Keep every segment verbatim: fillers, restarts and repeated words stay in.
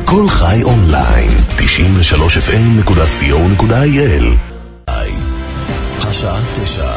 כל חי אונליין, תשעים ושלוש אף אם נקודה סי או נקודה איי אל. השעה תשע.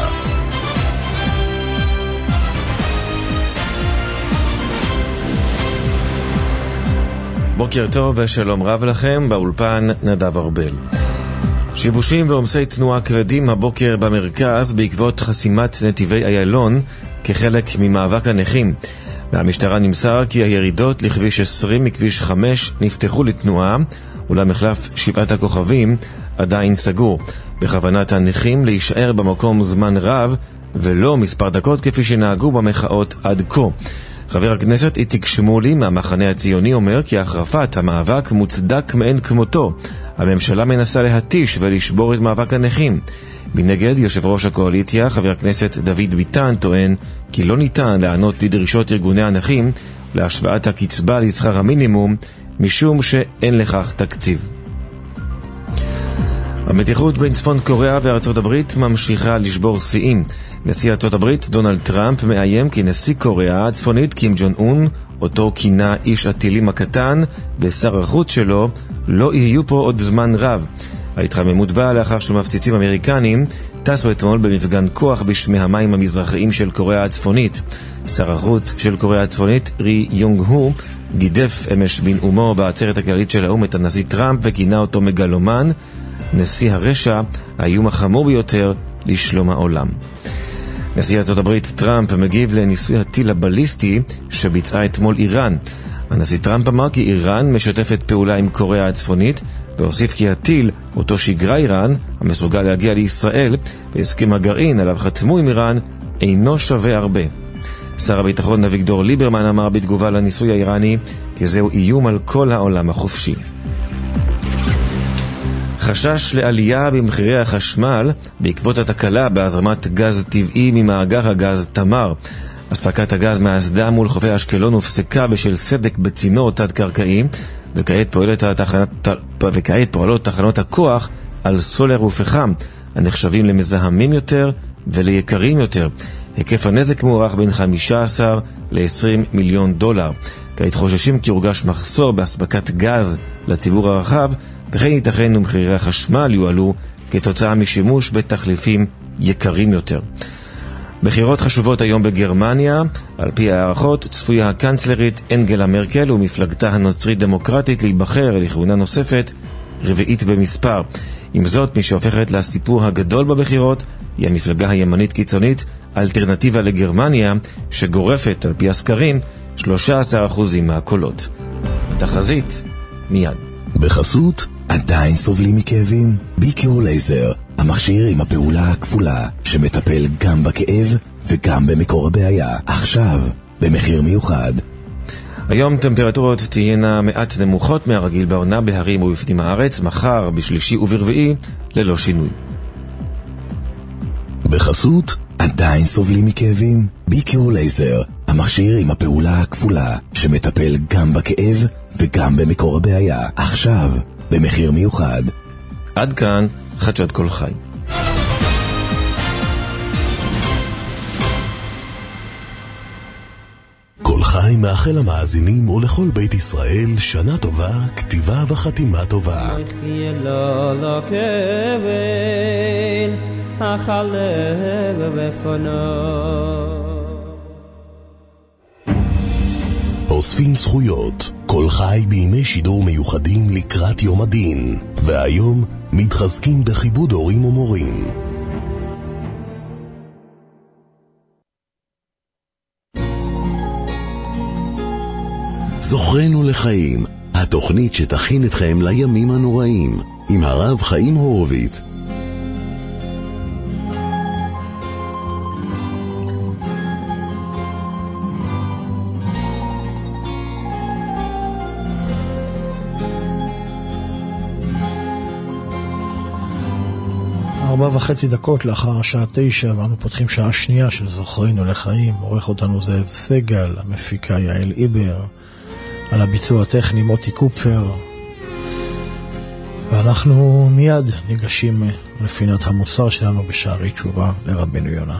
בוקר טוב ושלום רב לכם, באולפן נדב ארבל. שיבושים ועומסי תנועה כבדים הבוקר במרכז בעקבות חסימת נתיבי איילון כחלק ממאבק הנכים. מהמשטרה נמסר כי הירידות לכביש עשרים מכביש חמש נפתחו לתנועה, ולמחלף שבעת הכוכבים עדיין סגור. בכוונת הנכים להישאר במקום זמן רב ולא מספר דקות כפי שנהגו במחאות עד כה. חבר הכנסת איציק שמולי מהמחנה הציוני אומר כי החרפת המאבק מוצדק מאין כמותו. הממשלה מנסה להתיש ולשבור את מאבק הנכים. מנגד, יושב ראש הקואליציה, חבר הכנסת דוד ביטן, טוען כי לא ניתן לענות לדרישות ארגוני הנכים להשוואת הקצבה לשכר המינימום, משום שאין לכך תקציב. המתיחות בין צפון קוריאה וארצות הברית ממשיכה לשבור שיאים. נשיא ארצות הברית דונלד טראמפ מאיים כי נשיא קוריאה הצפונית קים ג'ון און, אותו כינה איש הטילים הקטן, ושר החוץ שלו לא יהיו פה עוד זמן רב. ההתחממות באה לאחר שמפציצים אמריקנים טסו אתמול במפגן כוח בשמי המים המזרחיים של קוריאה הצפונית. שר החוץ של קוריאה הצפונית רי יונג הו גידף אמש בנאומו בעצרת הכללית של האו"ם את הנשיא טראמפ וכינה אותו מגלומן, נשיא הרשע, האיום החמור ביותר לשלום העולם. נשיא ארצות הברית טראמפ מגיב לניסוי הטיל הבליסטי שביצעה אתמול איראן. הנשיא טראמפ אמר כי איראן משתפת פעולה עם קוריאה הצפונית, והוסיף כי הטיל, אותו שיגרה איראן, המסוגל להגיע לישראל, בהסכם הגרעין עליו חתמו עם איראן, אינו שווה הרבה. שר הביטחון אביגדור ליברמן אמר בתגובה לניסוי האיראני כי זהו איום על כל העולם החופשי. חשש לעלייה במחירי החשמל בעקבות התקלה בהזרמת גז טבעי ממאגר הגז תמר. אספקת הגז מהאסדה מול חופי אשקלון הופסקה בשל סדק בצינור תת-קרקעי, וכעת פועלת התחנת, וכעת פועלות תחנות הכוח על סולר ופחם, הנחשבים למזהמים יותר וליקרים יותר. היקף הנזק מוערך בין חמישה עשר ל-עשרים מיליון דולר. כעת חוששים כי הורגש מחסור באספקת גז לציבור הרחב, וכן ייתכן ומחירי החשמל יועלו כתוצאה משימוש בתחליפים יקרים יותר. בחירות חשובות היום בגרמניה. על פי הערכות צפויה הקנצלרית אנגלה מרקל ומפלגתה הנוצרית דמוקרטית להיבחר לכהונה נוספת, רביעית במספר. עם זאת, מי שהופכת לסיפור הגדול בבחירות היא המפלגה הימנית קיצונית אלטרנטיבה לגרמניה, שגורפת על פי הסקרים שלושה עשר אחוז מהקולות. התחזית מיד. בחסות עדיין סובלים מכאבים? ביקור לייזר, המכשיר עם הפעולה הכפולה שמטפל גם בכאב וגם במקור הבעיה, עכשיו במחיר מיוחד. היום טמפרטורות תהיינה מעט נמוכות מהרגיל בעונה בהרים ובפנים הארץ, מחר בשלישי וברביעי ללא שינוי. בחסות עדיין סובלים מכאבים? ביקור לייזר, המכשיר עם הפעולה הכפולה שמטפל גם בכאב וגם במקור הבעיה, עכשיו במחיר מיוחד. עד כאן חדשות כל חי. כל חי מאחל למאזינים ולכל בית ישראל שנה טובה, כתיבה וחתימה טובה. אוספים זכויות, כל חי בימי שידור מיוחדים לקראת יום הדין, והיום מתחזקים בכיבוד הורים ומורים. זוכרנו לחיים, התוכנית שתכין אתכם לימים הנוראים, עם הרב חיים הורוביץ. ארבע וחצי דקות לאחר השעה תשע, ואנו פותחים שעה שנייה של זוכרנו לחיים. עורך אותנו זאב סגל, המפיקה יעל איבר, על הביצוע הטכני מוטי קופפר, ואנחנו מיד ניגשים לפינת המוסר שלנו בשערי תשובה לרבנו יונה.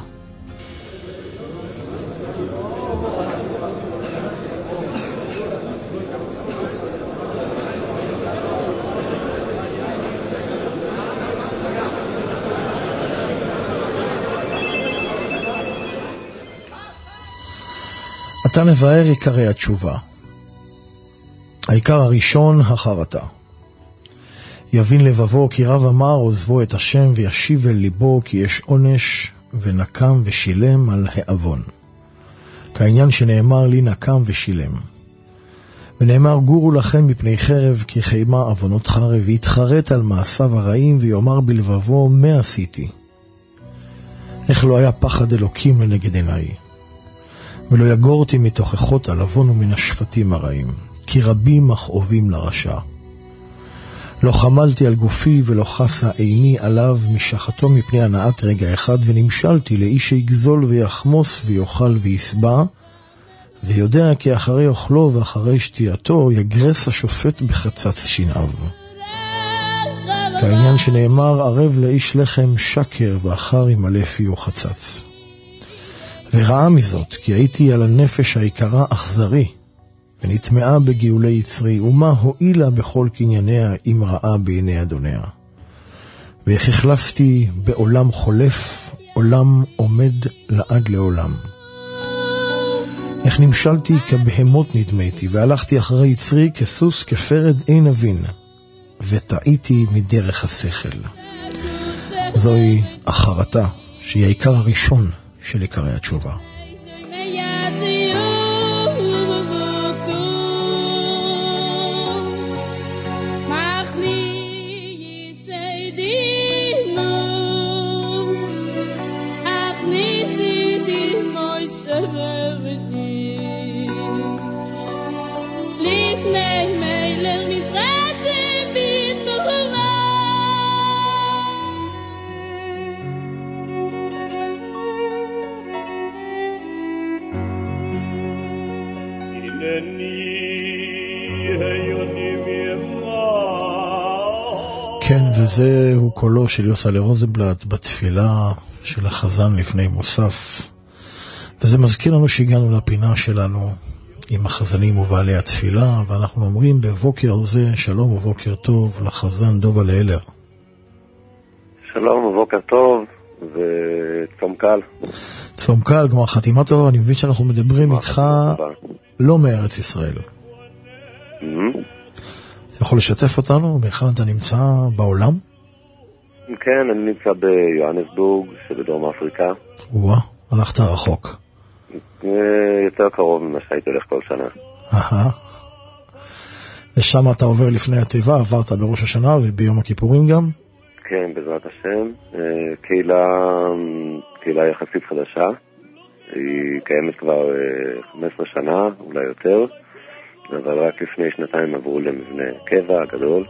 עתה נבהר עיקרי התשובה. העיקר הראשון, החרטה. יבין לבבו כי רב אמר עוזבו את השם וישיב אל ליבו כי יש עונש ונקם ושילם על העוון. כעניין שנאמר לי נקם ושילם. ונאמר גורו לכם מפני חרב כי חיימה עוונות חרב, ויתחרט על מעשיו הרעים ויאמר בלבבו מה עשיתי. איך לא היה פחד אלוקים לנגד עיניי, ולא יגורתי מתוכחות על עוון ומן השפטים הרעים, כי רבים מכאובים לרשע. לא חמלתי על גופי ולא חסה עיני עליו משחתו מפני הנעת רגע אחד, ונמשלתי לאיש שיגזול ויחמוס ויאכל ויסבע, ויודע כי אחרי אוכלו ואחרי שתייתו יגרס השופט בחצץ שיניו. כעניין שנאמר ערב לאיש לחם שקר ואחר ימלא פיו חצץ. וראה מזאת כי הייתי על הנפש העיקרה אכזרי, ונטמעה בגאולי יצרי, ומה הועילה בכל קנייניה אם ראה בעיני אדוניה. ואיך החלפתי בעולם חולף, עולם עומד לעד לעולם. איך נמשלתי כבהמות נדמתי, והלכתי אחרי יצרי כסוס כפרד אין אבין, וטעיתי מדרך השכל. זוהי החרטה, שהיא העיקר הראשון של עיקרי התשובה. כן, וזהו קולו של יוסלה רוזנבלט בתפילה של החזן לפני מוסף. וזה מזכיר לנו שהגענו לפינה שלנו עם החזנים ובעלי התפילה, ואנחנו אומרים בבוקר זה שלום ובוקר טוב לחזן דובה לאלר. שלום ובוקר טוב, וצום קל. צום קל, כמו החתימה טובה, אני מבין שאנחנו מדברים איתך לא מארץ ישראל. אתה יכול לשתף אותנו? באחד אתה נמצא בעולם? כן, אני נמצא ביוהנסבורג, שבדרום אפריקה. וואה, הלכת רחוק. יותר קרוב ממה שהייתי הולך כל שנה. אהה. ושם אתה עובר לפני התיבה, עברת בראש השנה וביום הכיפורים גם? כן, בעזרת השם. קהילה, קהילה יחסית חדשה. היא קיימת כבר חמש עשרה שנה, אולי יותר. אבל רק לפני שנתיים עברו למבנה קבע גדול.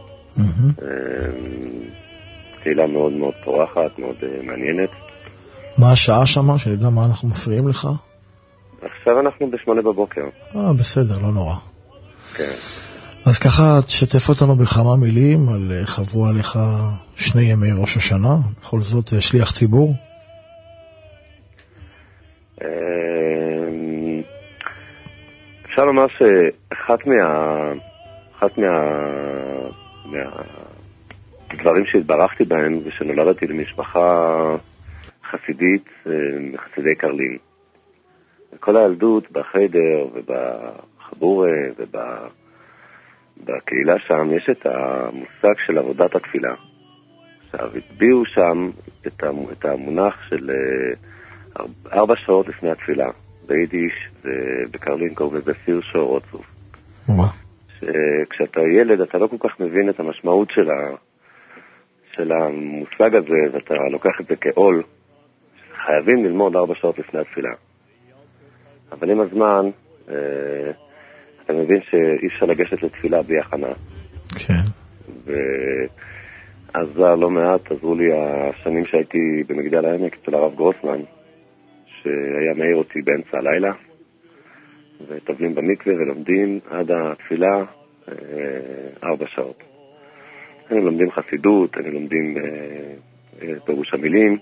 קהילה מאוד מאוד פורחת, מאוד מעניינת. מה השעה שמה? שנדע מה אנחנו מפריעים לך? עכשיו אנחנו בשמונה בבוקר. אה, בסדר, לא נורא. כן. אז ככה תשתף אותנו בכמה מילים על איך עברו עליך שני ימי ראש השנה, בכל זאת שליח ציבור. אפשר לומר שאחת מה... אחת מה... מהדברים שהתברכתי בהם זה שנולדתי למשפחה חסידית, חסידי קרלין. כל הילדות בחדר ובחבורה ובקהילה שם יש את המושג של עבודת התפילה. עכשיו, הטביעו שם את המונח של ארבע שעות לפני התפילה. ביידיש ובקרלין קוראים לזה פיר שור רוצוף. כשאתה ילד אתה לא כל כך מבין את המשמעות של, ה... של המושג הזה, ואתה לוקח את זה כעול. חייבים ללמוד ארבע שעות לפני התפילה. אבל עם הזמן אה, אתה מבין שאי אפשר לגשת לתפילה בלי הכנה. כן. ועזר לא מעט, עזרו לי השנים שהייתי במגדל העמק אצל הרב גרוסמן, שהיה מעיר אותי באמצע הלילה, וטבלים במקווה ולומדים עד התפילה אה, ארבע שעות. אני לומדים חסידות, אני לומדים אה, אה, פירוש המילים,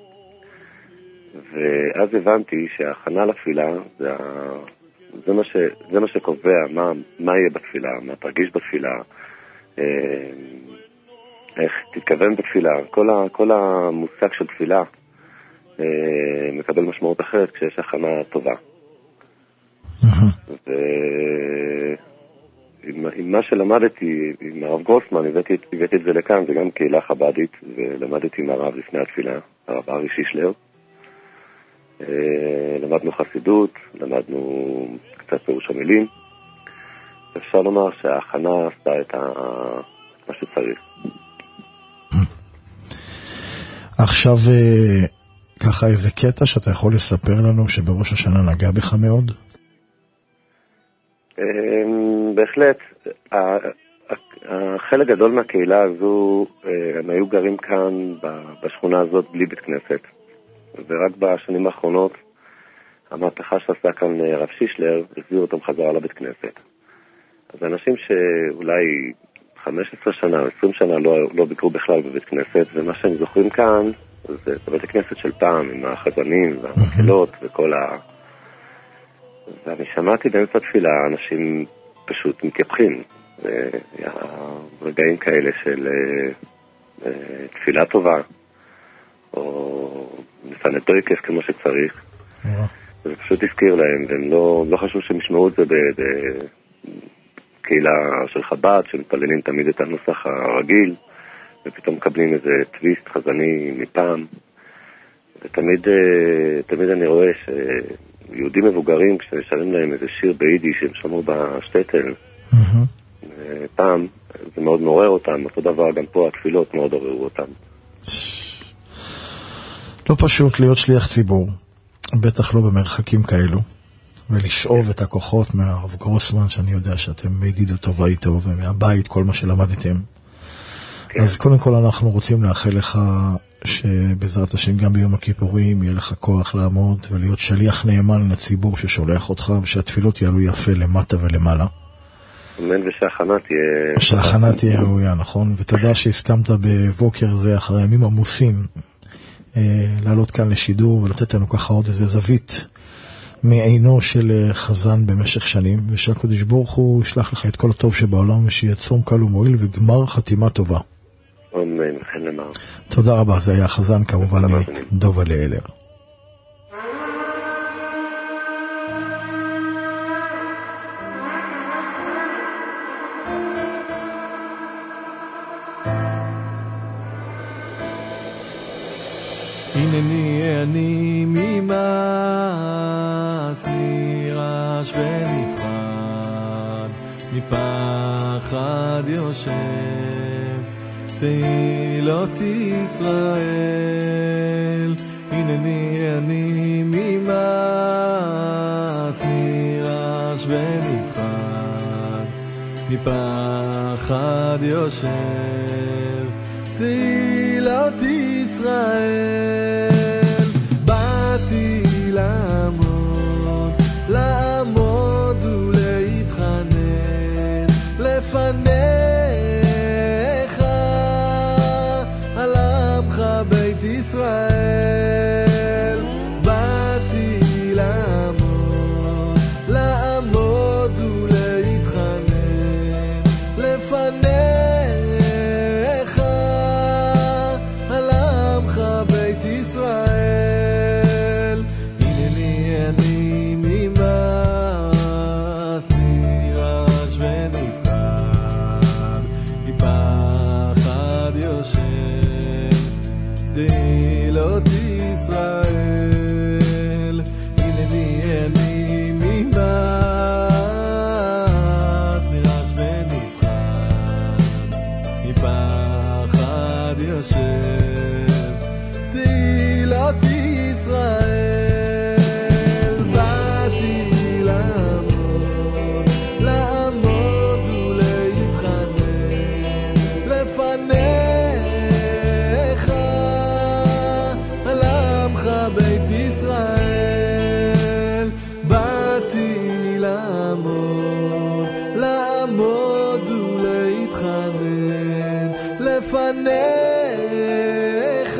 ואז הבנתי שההכנה לתפילה זה, זה, מה, ש, זה מה שקובע מה, מה יהיה בתפילה, מה תרגיש בתפילה, אה, איך תתכוון בתפילה. כל, ה, כל המושג של תפילה מקבל משמעות אחרת כשיש הכנה טובה. ועם עם מה שלמדתי עם הרב גרוסמן, הבאתי, הבאתי את זה לכאן, זה גם קהילה חבדית, ולמדתי עם הרב לפני התפילה, הרב ארי שישלר. למדנו חסידות, למדנו קצת פירוש המילים. אפשר לומר שההכנה עשתה את מה שצריך. עכשיו, ככה איזה קטע שאתה יכול לספר לנו שבראש השנה נגע בך מאוד? בהחלט. החלק גדול מהקהילה הזו, הם היו גרים כאן בשכונה הזאת בלי בית כנסת. ורק בשנים האחרונות, המהפכה שעשה כאן רב שישלר, החזיר אותם חזרה לבית כנסת. אז אנשים שאולי חמש עשרה שנה או עשרים שנה לא, לא ביקרו בכלל בבית כנסת, ומה שהם זוכרים כאן, זה בית הכנסת של פעם, עם החזנים והמקהלות וכל ה... ואני שמעתי באמצע תפילה, אנשים פשוט מתייפחים. רגעים כאלה של תפילה טובה, או נפנת דויקף כמו שצריך. זה פשוט הזכיר להם, והם לא, לא חשוב שהם ישמעו את זה בקהילה של חב"ד, שמתפללים תמיד את הנוסח הרגיל, ופתאום מקבלים איזה טוויסט חזני מפעם. ותמיד תמיד אני רואה שיהודים מבוגרים, כשנשאלים להם איזה שיר ביידיש שהם שמעו בשטטל, פעם, זה מאוד מעורר אותם. אותו דבר גם פה התפילות מאוד עוררו אותם. לא פשוט להיות שליח ציבור, בטח לא במרחקים כאלו, ולשאוב את הכוחות מהרב גרוסמן, שאני יודע שאתם ידידו טובה איתו, ומהבית, כל מה שלמדתם. כן. אז קודם כל אנחנו רוצים לאחל לך שבעזרת השם גם ביום הכיפורים יהיה לך כוח לעמוד ולהיות שליח נאמן לציבור ששולח אותך, ושהתפילות יעלו יפה למטה ולמעלה. אמן, ושההכנה תהיה... שההכנה תהיה ראויה, נכון? ותודה שהסכמת בבוקר זה אחרי ימים עמוסים לעלות כאן לשידור ולתת לנו ככה עוד איזה זווית מעינו של חזן במשך שנים, ושהקדוש ברוך הוא ישלח לך את כל הטוב שבעולם, ושיהיה צום קל ומועיל וגמר חתימה טובה. אמן, וכן למר. תודה רבה, זה היה חזן כמובן דובה לאלר. הנני אני ממס נרעש ונפחד, מפחד יושב תהילות ישראל. הנני אני ממס נרעש ונפחד, מפחד יושב תהילות ישראל. באתי לעמוד, לעמוד ולהתחנן לפניך, על עמך בית ישראל. באתי לעמוד, לעמוד ולהתחנן לפניך, על עמך בית ישראל. הנני אני ממס נרעש ונפחד, מפחד יושב תהילות ישראל. הנני אני ממס נרעש ונפחד, מפחד יושב תהילות ישראל. באתי לעמוד, לעמוד ולהתחנן לפניך, על עמך בית ישראל. באתי לעמוד, לעמוד ולהתחנן לפניך,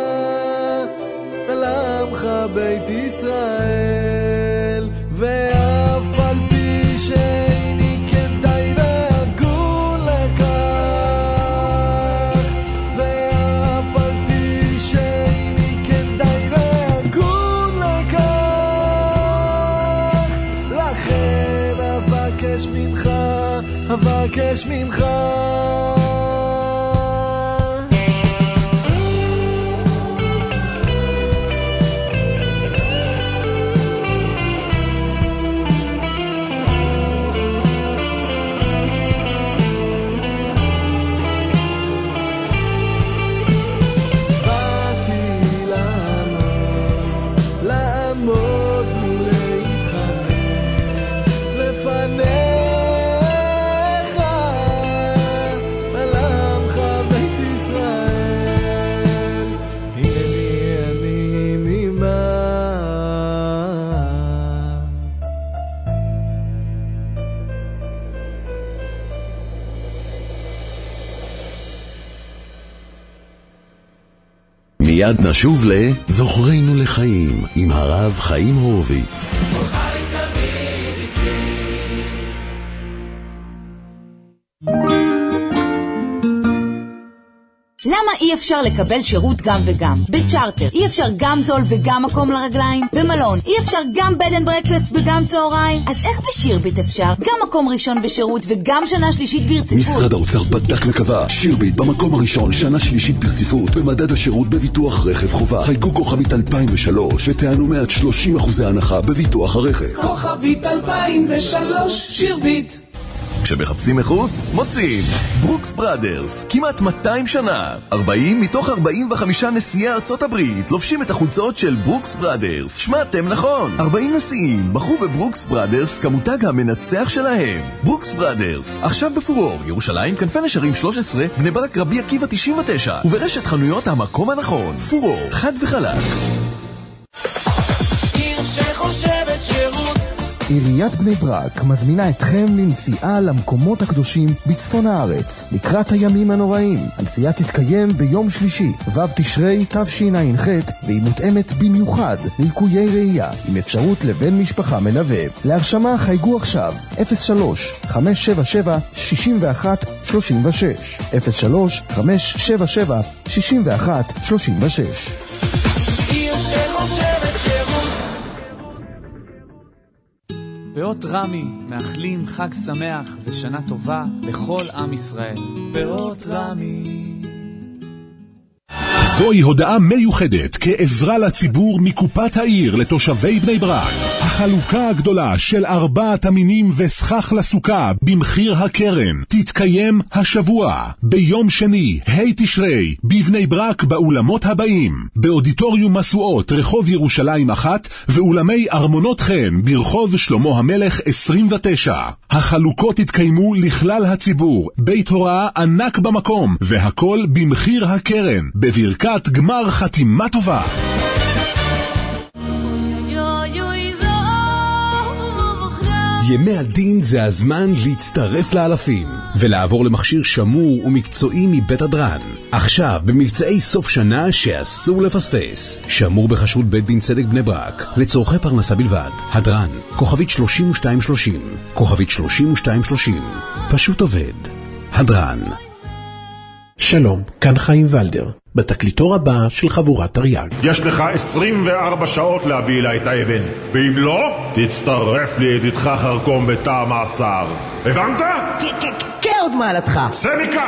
על עמך בית ישראל. ואף על פי שאיני כדאי והגון לכך, ואף על פי שאיני כדאי והגון לכך, לכן אבקש ממך מיד נשוב לזוכרנו לחיים עם הרב חיים הורוביץ. למה אי אפשר לקבל שירות גם וגם? בצ'ארטר אי אפשר גם זול וגם מקום לרגליים? במלון אי אפשר גם בד אנד ברקפסט וגם צהריים? אז איך בשירביט אפשר? גם מקום ראשון בשירות וגם שנה שלישית ברציפות? משרד האוצר בדק וקבע, שירביט במקום הראשון שנה שלישית ברציפות במדד השירות בביטוח רכב חובה. חייגו כוכבית אלפיים ושלוש ותענו מעט שלושים אחוזי הנחה בביטוח הרכב. כוכבית אלפיים ושלוש שירביט. כשמחפשים איכות, מוצאים ברוקס בראדרס, כמעט מאתיים שנה, ארבעים מתוך ארבעים וחמישה נשיאי ארצות הברית לובשים את החולצות של ברוקס בראדרס. שמעתם נכון, ארבעים נשיאים בחרו בברוקס בראדרס כמותג המנצח שלהם. ברוקס בראדרס, עכשיו בפורור, ירושלים, כנפי נשרים שלוש עשרה, בני ברק רבי עקיבא תשעים ותשע, וברשת חנויות המקום הנכון. פורור, חד וחלק. עיר שחושבת שירות. עיריית בני ברק מזמינה אתכם לנסיעה למקומות הקדושים בצפון הארץ לקראת הימים הנוראים. הנסיעה תתקיים ביום שלישי ו' תשרי תשע"ח והיא מותאמת במיוחד ללקויי ראייה עם אפשרות לבן משפחה מלווה. להרשמה חייגו עכשיו אפס שלוש חמש שבע שבע שש אחת שלוש שש אפס שלוש חמש שבע שבע שש אחת שלוש שש. עיר שחושבת שירות. פאות רמי מאחלים חג שמח ושנה טובה לכל עם ישראל. פאות רמי. זוהי הודעה מיוחדת כעזרה לציבור מקופת העיר לתושבי בני ברק. החלוקה הגדולה של ארבעת המינים וסכך לסוכה במחיר הקרן תתקיים השבוע ביום שני ה' תשרי בבני ברק באולמות הבאים: באודיטוריום מסועות רחוב ירושלים אחת ואולמי ארמונות חן ברחוב שלמה המלך עשרים ותשע. החלוקות התקיימו לכלל הציבור, בית הוראה ענק במקום והכל במחיר הקרן, בברכת גמר חתימה טובה. ימי הדין זה הזמן להצטרף לאלפים ולעבור למכשיר שמור ומקצועי מבית הדרן. עכשיו במבצעי סוף שנה שאסור לפספס. שמור בחשרות בית דין צדק בני ברק לצורכי פרנסה בלבד. הדרן, כוכבית שלושים ושתיים שלושים, כוכבית שלושים ושתיים שלושים. פשוט עובד. הדרן. שלום, כאן חיים ולדר, בתקליטור הבא של חבורת תרי"ג. יש לך עשרים וארבע שעות להביא אליי את האבן, ואם לא, תצטרף לידידך חרקום בתא המאסר. הבנת? כן, עוד מעלתך. צא מכאן!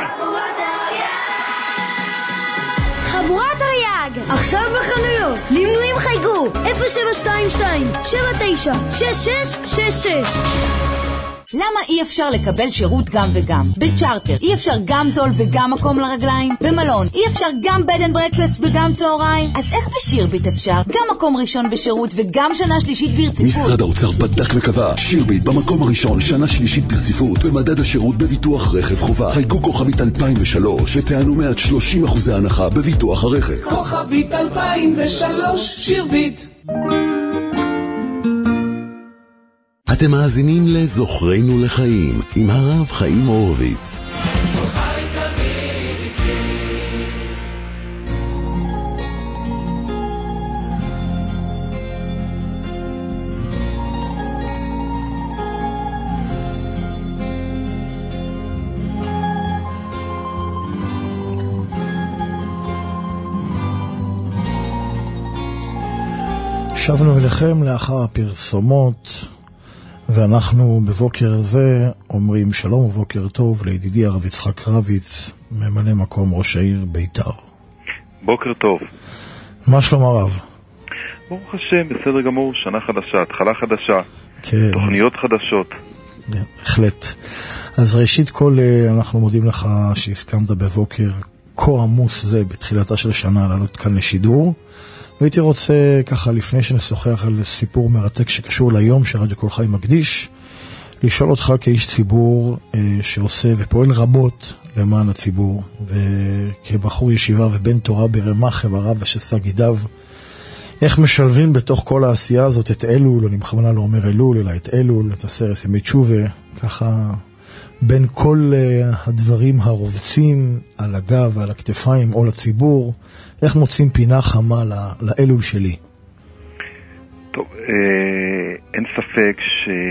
חבורת תרי"ג, עכשיו בחנויות. למנויים חייגו אפס שבע שתיים שתיים שבע תשע שש שש שש שש. למה אי אפשר לקבל שירות גם וגם? בצ'ארטר אי אפשר גם זול וגם מקום לרגליים? במלון אי אפשר גם בד אנד ברקפסט וגם צהריים? אז איך בשירביט אפשר? גם מקום ראשון בשירות וגם שנה שלישית ברציפות? משרד האוצר בדק וקבע, שירביט במקום הראשון שנה שלישית ברציפות במדד השירות בביטוח רכב חובה. חייגו כוכבית אלפיים ושלוש ותענו מעט שלושים אחוזי הנחה בביטוח הרכב. כוכבית אלפיים ושלוש שירביט. אתם מאזינים לזוכרנו לחיים עם הרב חיים הורוביץ. שבנו אליכם לאחר הפרסומות. ואנחנו בבוקר זה אומרים שלום ובוקר טוב לידידי הרב יצחק רביץ, ממלא מקום ראש העיר ביתר. בוקר טוב. מה שלום הרב? ברוך השם, בסדר גמור, שנה חדשה, התחלה חדשה, כן. תוכניות חדשות. בהחלט. אז ראשית כל אנחנו מודים לך שהסכמת בבוקר כה עמוס זה בתחילתה של שנה לעלות כאן לשידור. והייתי רוצה ככה לפני שנשוחח על סיפור מרתק שקשור ליום שרדיו כל חי מקדיש, לשאול אותך כאיש ציבור אה, שעושה ופועל רבות למען הציבור, וכבחור ישיבה ובן תורה ברמ"ח איבריו ושס"ה גידיו, איך משלבים בתוך כל העשייה הזאת את אלול, אני בכוונה לא אומר אלול, אלא את אלול, את עשרת ימי תשובה, ככה בין כל uh, הדברים הרובצים על הגב ועל הכתפיים או לציבור, איך מוצאים פינה חמה לאלול שלי? טוב, אה, אין ספק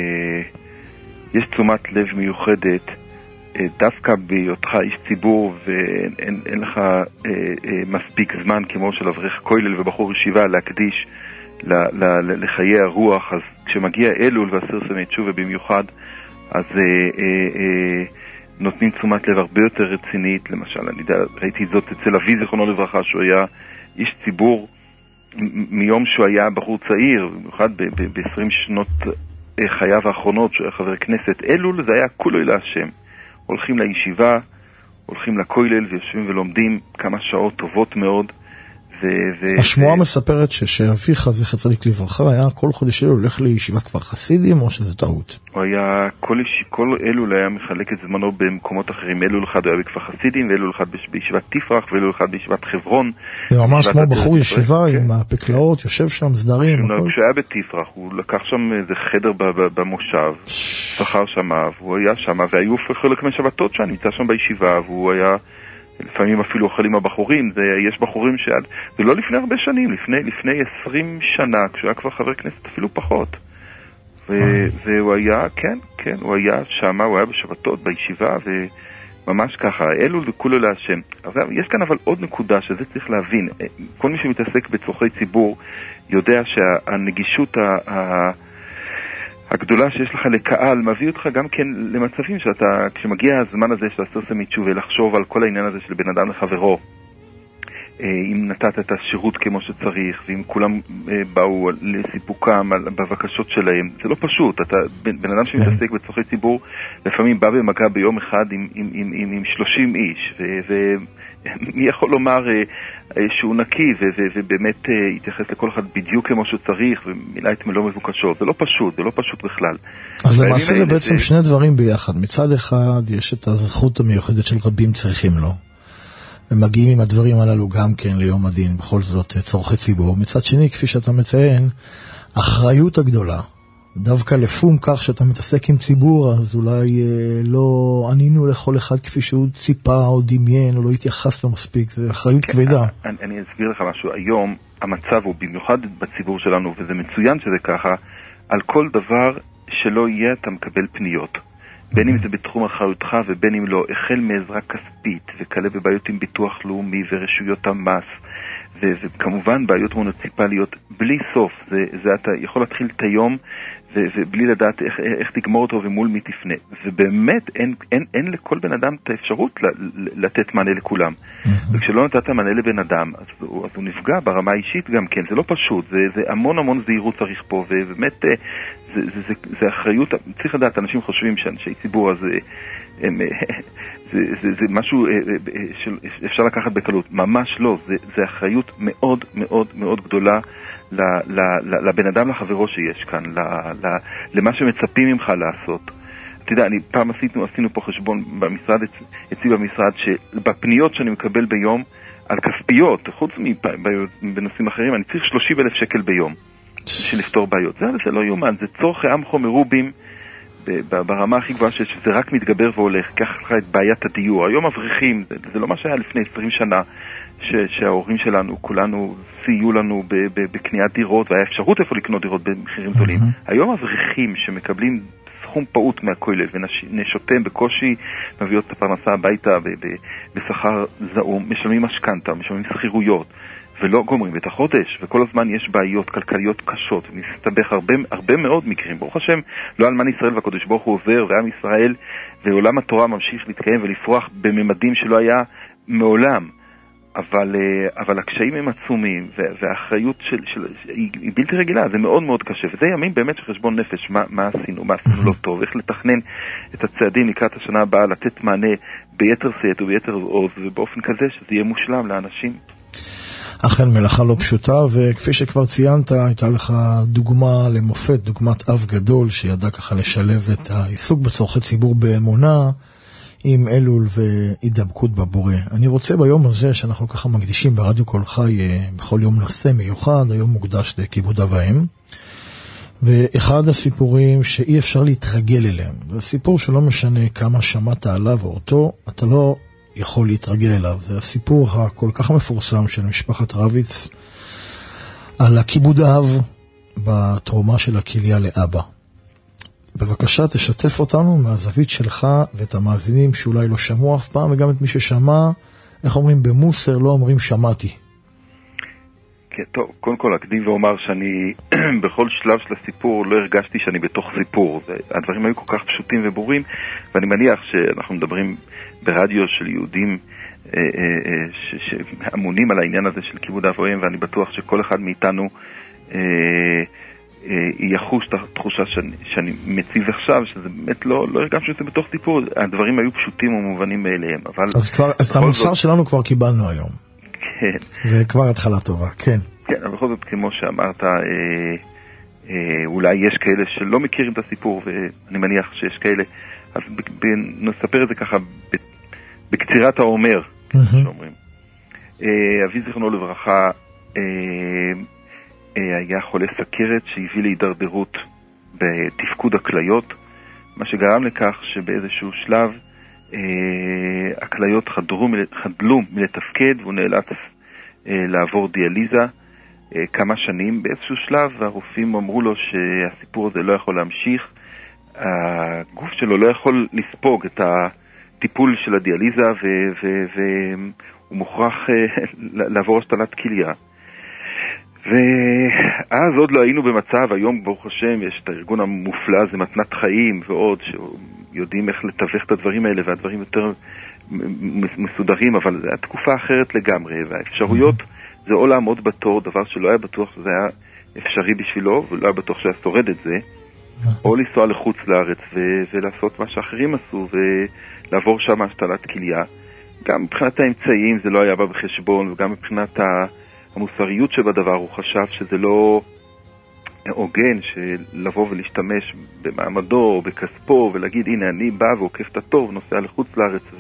שיש תשומת לב מיוחדת אה, דווקא בהיותך איש ציבור ואין אין, אין לך אה, אה, מספיק זמן כמו של אברך כולל ובחור ישיבה להקדיש ל, ל, ל, לחיי הרוח. אז כשמגיע אלול ועשרת ימי תשובה במיוחד, אז אה, אה, אה, נותנים תשומת לב הרבה יותר רצינית. למשל, אני יודע, ראיתי זאת אצל אבי זיכרונו לברכה, שהוא היה איש ציבור מיום שהוא היה בחור צעיר, במיוחד ב-עשרים שנות חייו האחרונות שהוא היה חבר כנסת. אלול זה היה כולו אל השם. הולכים לישיבה, הולכים לכולל ויושבים ולומדים כמה שעות טובות מאוד. השמועה מספרת שאביך זכר צדיק לברכה היה כל חודש אלול הולך לישיבת כפר חסידים, או שזה טעות? הוא היה, כל, כל אלול היה מחלק את זמנו במקומות אחרים. אלול אחד היה בכפר חסידים, ואלול אחד בישיבת תפרח, ואלול אחד בישיבת חברון. זה ממש כמו בחור ישיבה עם הפקלאות, יושב שם, סדרים. כשהוא היה בתפרח, הוא לקח שם איזה חדר במושב, שכר שם, והוא היה שם, והיו חלק מהשבתות שם, נמצא שם בישיבה, והוא היה לפעמים אפילו אוכל עם הבחורים. זה, יש בחורים שעד, זה לא לפני הרבה שנים, לפני, לפני עשרים שנה, כשהוא היה כבר חבר כנסת אפילו פחות. ו- והוא היה, כן, כן, הוא היה שם, הוא היה בשבתות, בישיבה, וממש ככה, אלול וכולו להשם. אבל יש כאן אבל עוד נקודה שזה צריך להבין. כל מי שמתעסק בצורכי ציבור יודע שהנגישות ה- ה- הגדולה שיש לך לקהל מביא אותך גם כן למצבים שאתה, כשמגיע הזמן הזה של עשרת ימי תשובה, לחשוב על כל העניין הזה של בן אדם לחברו, אם נתת את השירות כמו שצריך, ואם כולם באו לסיפוקם בבקשות שלהם, זה לא פשוט. אתה בן אדם שמתעסק בצורכי ציבור לפעמים בא במגע ביום אחד עם, עם, עם, עם, עם שלושים איש, ומי יכול לומר שהוא נקי ו, ו, ובאמת יתייחס לכל אחד בדיוק כמו שצריך ומילה את מלוא מבוקשות. זה לא פשוט, זה לא פשוט בכלל. אז למעשה זה בעצם שני דברים ביחד. מצד אחד יש את הזכות המיוחדת של רבים צריכים לו, ומגיעים עם הדברים הללו גם כן ליום הדין, בכל זאת צורכי ציבור. מצד שני, כפי שאתה מציין, אחריות הגדולה, דווקא לפום כך שאתה מתעסק עם ציבור, אז אולי אה, לא ענינו לכל אחד כפי שהוא ציפה או דמיין, או לא התייחס לו מספיק, זה אחריות כן, כבדה. אני, אני אסביר לך משהו. היום המצב הוא במיוחד בציבור שלנו, וזה מצוין שזה ככה, על כל דבר שלא יהיה אתה מקבל פניות. בין אם זה בתחום אחריותך ובין אם לא, החל מעזרה כספית וכלה בבעיות עם ביטוח לאומי ורשויות המס ו- וכמובן בעיות מוניציפליות בלי סוף. זה, זה אתה יכול להתחיל את היום ו- ובלי לדעת איך, איך תגמור אותו ומול מי תפנה. ובאמת אין, אין, אין לכל בן אדם את האפשרות ל- לתת מענה לכולם. וכשלא נתת מענה לבן אדם אז הוא, אז הוא נפגע ברמה האישית גם כן. זה לא פשוט, זה, זה המון המון זהירות צריך פה, ובאמת זה, זה, זה, זה אחריות. צריך לדעת, אנשים חושבים שאנשי ציבור אז הם, זה, זה, זה משהו שאפשר לקחת בקלות. ממש לא, זה, זה אחריות מאוד מאוד מאוד גדולה ל, ל, ל, לבן אדם, לחברו שיש כאן, ל, ל, למה שמצפים ממך לעשות. אתה יודע, אני פעם עשינו, עשינו פה חשבון במשרד, אצלי במשרד, שבפניות שאני מקבל ביום על כספיות, חוץ מבנושאים אחרים, אני צריך שלושים אלף שקל ביום בשביל לפתור בעיות. זה, זה לא יומן, זה צורכי עמכו מרובים ברמה הכי גבוהה שזה רק מתגבר והולך. קח לך את בעיית הדיור. היום אברכים, זה, זה לא מה שהיה לפני עשרים שנה, ש, שההורים שלנו, כולנו סייעו לנו ב, ב, בקניית דירות, והיה אפשרות איפה לקנות דירות במחירים גדולים. היום אברכים שמקבלים סכום פעוט מהכולל ונשותיהם בקושי מביות את הפרנסה הביתה בשכר זעום, משלמים משכנתה, משלמים שכירויות, ולא גומרים את החודש, וכל הזמן יש בעיות כלכליות קשות, ומסתבך הרבה, הרבה מאוד מקרים. ברוך השם, לא אלמן ישראל והקדוש ברוך הוא עובר, ועם ישראל ועולם התורה ממשיך להתקיים ולפרוח בממדים שלא היה מעולם. אבל, אבל הקשיים הם עצומים, והאחריות של, של, היא, היא בלתי רגילה, זה מאוד מאוד קשה, וזה ימים באמת של חשבון נפש, מה, מה עשינו, מה עשינו לא טוב, איך לתכנן את הצעדים לקראת השנה הבאה, לתת מענה ביתר שאת וביתר עוז, ובאופן כזה שזה יהיה מושלם לאנשים. אכן מלאכה לא פשוטה, וכפי שכבר ציינת, הייתה לך דוגמה למופת, דוגמת אב גדול, שידע ככה לשלב את העיסוק בצורכי ציבור באמונה, עם אלול והידבקות בבורא. אני רוצה ביום הזה, שאנחנו ככה מקדישים ברדיו כל חי, בכל יום נושא מיוחד, היום מוקדש לכיבוד אב ואם, ואחד הסיפורים שאי אפשר להתרגל אליהם, זה סיפור שלא משנה כמה שמעת עליו או אותו, אתה לא יכול להתרגל אליו. זה הסיפור הכל כך מפורסם של משפחת רביץ, על הכיבוד האב בתרומה של הכליה לאבא. בבקשה תשתף אותנו מהזווית שלך ואת המאזינים שאולי לא שמעו אף פעם, וגם את מי ששמע, איך אומרים במוסר, לא אומרים שמעתי. כן, טוב, קודם כל אקדים ואומר שאני בכל שלב של הסיפור לא הרגשתי שאני בתוך סיפור. הדברים היו כל כך פשוטים וברורים, ואני מניח שאנחנו מדברים ברדיו של יהודים אה, אה, ש- שאמונים על העניין הזה של כיבוד אב ואם, ואני בטוח שכל אחד מאיתנו אה, יחוש את התחושה שאני, שאני מציב עכשיו, שזה באמת לא, לא הרגשתי שזה בתוך סיפור. הדברים היו פשוטים ומובנים מאליהם, אבל... אז, כבר, אז את המוסר זאת... שלנו כבר קיבלנו היום. כן. זה כבר התחלה טובה, כן. כן, אבל בכל זאת, כמו שאמרת, אה, אה, אולי יש כאלה שלא מכירים את הסיפור, ואני מניח שיש כאלה, אז ב, ב, נספר את זה ככה ב, בקצירת האומר, mm-hmm. שאומרים. אה, אבי זיכרונו לברכה, אה, היה חולה סכרת שהביא להידרדרות בתפקוד הכליות, מה שגרם לכך שבאיזשהו שלב אה, הכליות חדרו, חדלו מלתפקד, והוא נאלץ אה, לעבור דיאליזה אה, כמה שנים. באיזשהו שלב הרופאים אמרו לו שהסיפור הזה לא יכול להמשיך, הגוף שלו לא יכול לספוג את הטיפול של הדיאליזה, והוא מוכרח אה, לעבור השתלת כליה. ואז עוד לא היינו במצב, היום ברוך השם יש את הארגון המופלא, זה מתנת חיים ועוד, שיודעים איך לתווך את הדברים האלה, והדברים יותר מסודרים, אבל זו התקופה אחרת לגמרי, והאפשרויות זה או לעמוד בתור, דבר שלא היה בטוח שזה היה אפשרי בשבילו, ולא היה בטוח שהיה שורד את זה, או לנסוע לחוץ לארץ ו- ולעשות מה שאחרים עשו, ולעבור שם השתלת כליה. גם מבחינת האמצעים זה לא היה בא בחשבון, וגם מבחינת ה... המוסריות שבדבר, הוא חשב שזה לא הוגן שלבוא ולהשתמש במעמדו או בכספו ולהגיד הנה אני בא ועוקף את התור ונוסע לחוץ לארץ ו...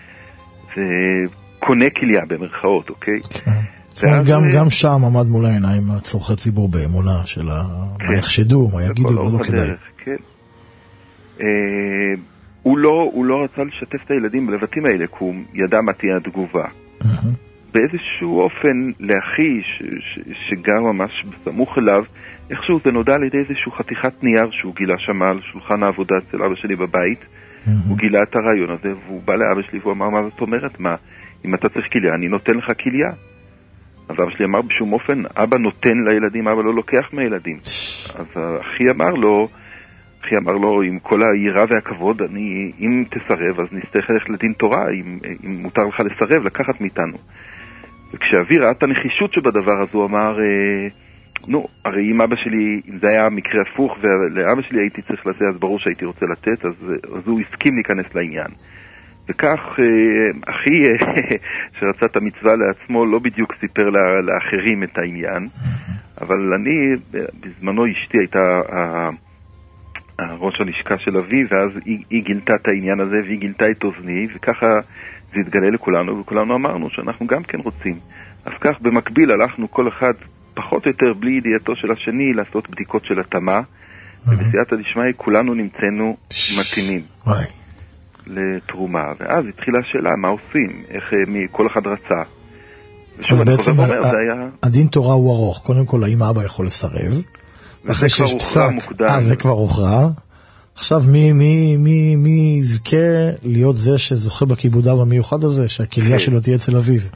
וקונה כליה במרכאות, אוקיי? כן. ואז... גם, גם שם עמד מול העיניים צורכי ציבור באמונה של ה... כן. מה יחשדו, מה יגידו, זה לא כדאי. כן. אה, הוא, לא, הוא לא רצה לשתף את הילדים בלבטים האלה, כי הוא ידע מה תהיה התגובה. Mm-hmm. באיזשהו אופן לאחי ש, ש, שגר ממש בסמוך אליו, איכשהו זה נודע על ידי איזשהו חתיכת נייר שהוא גילה שם על שולחן העבודה אצל אבא שלי בבית. Mm-hmm. הוא גילה את הרעיון הזה, והוא בא לאבא שלי והוא אמר, מה זאת אומרת? מה? אם אתה צריך כליה, אני נותן לך כליה. אז אבא שלי אמר בשום אופן, אבא נותן לילדים, אבא לא לוקח מהילדים. אז אחי אמר לו, אחי אמר לו, עם כל היראה והכבוד, אני, אם תסרב, אז נצטרך ללכת לדין תורה, אם, אם מותר לך לסרב, לקחת מאיתנו. וכשאבי ראה את הנחישות שבדבר, אז הוא אמר, נו, הרי אם אבא שלי, אם זה היה מקרה הפוך, ולאבא שלי הייתי צריך לזה, אז ברור שהייתי רוצה לתת, אז, אז הוא הסכים להיכנס לעניין. וכך, אחי שרצה את המצווה לעצמו, לא בדיוק סיפר לאחרים את העניין, אבל אני, בזמנו אשתי הייתה ראש הלשכה של אבי, ואז היא, היא גילתה את העניין הזה, והיא גילתה את אוזני, וככה זה התגלה לכולנו, וכולנו אמרנו שאנחנו גם כן רוצים. אז כך במקביל הלכנו כל אחד פחות או יותר בלי ידיעתו של השני לעשות בדיקות של התאמה, ובסייעתא דשמיא כולנו נמצאנו מתאימים לתרומה. ואז התחילה השאלה מה עושים, איך כל אחד רצה. אז בעצם הדין תורה הוא ארוך. קודם כל, האם האבא יכול לסרב? וזה כבר הוכרע מוקדם. אה, זה כבר הוכרע. עכשיו, מי, מי, מי, מי יזכה להיות זה שזוכה בכיבוד אב המיוחד הזה, שהכליה שלו תהיה אצל אביו?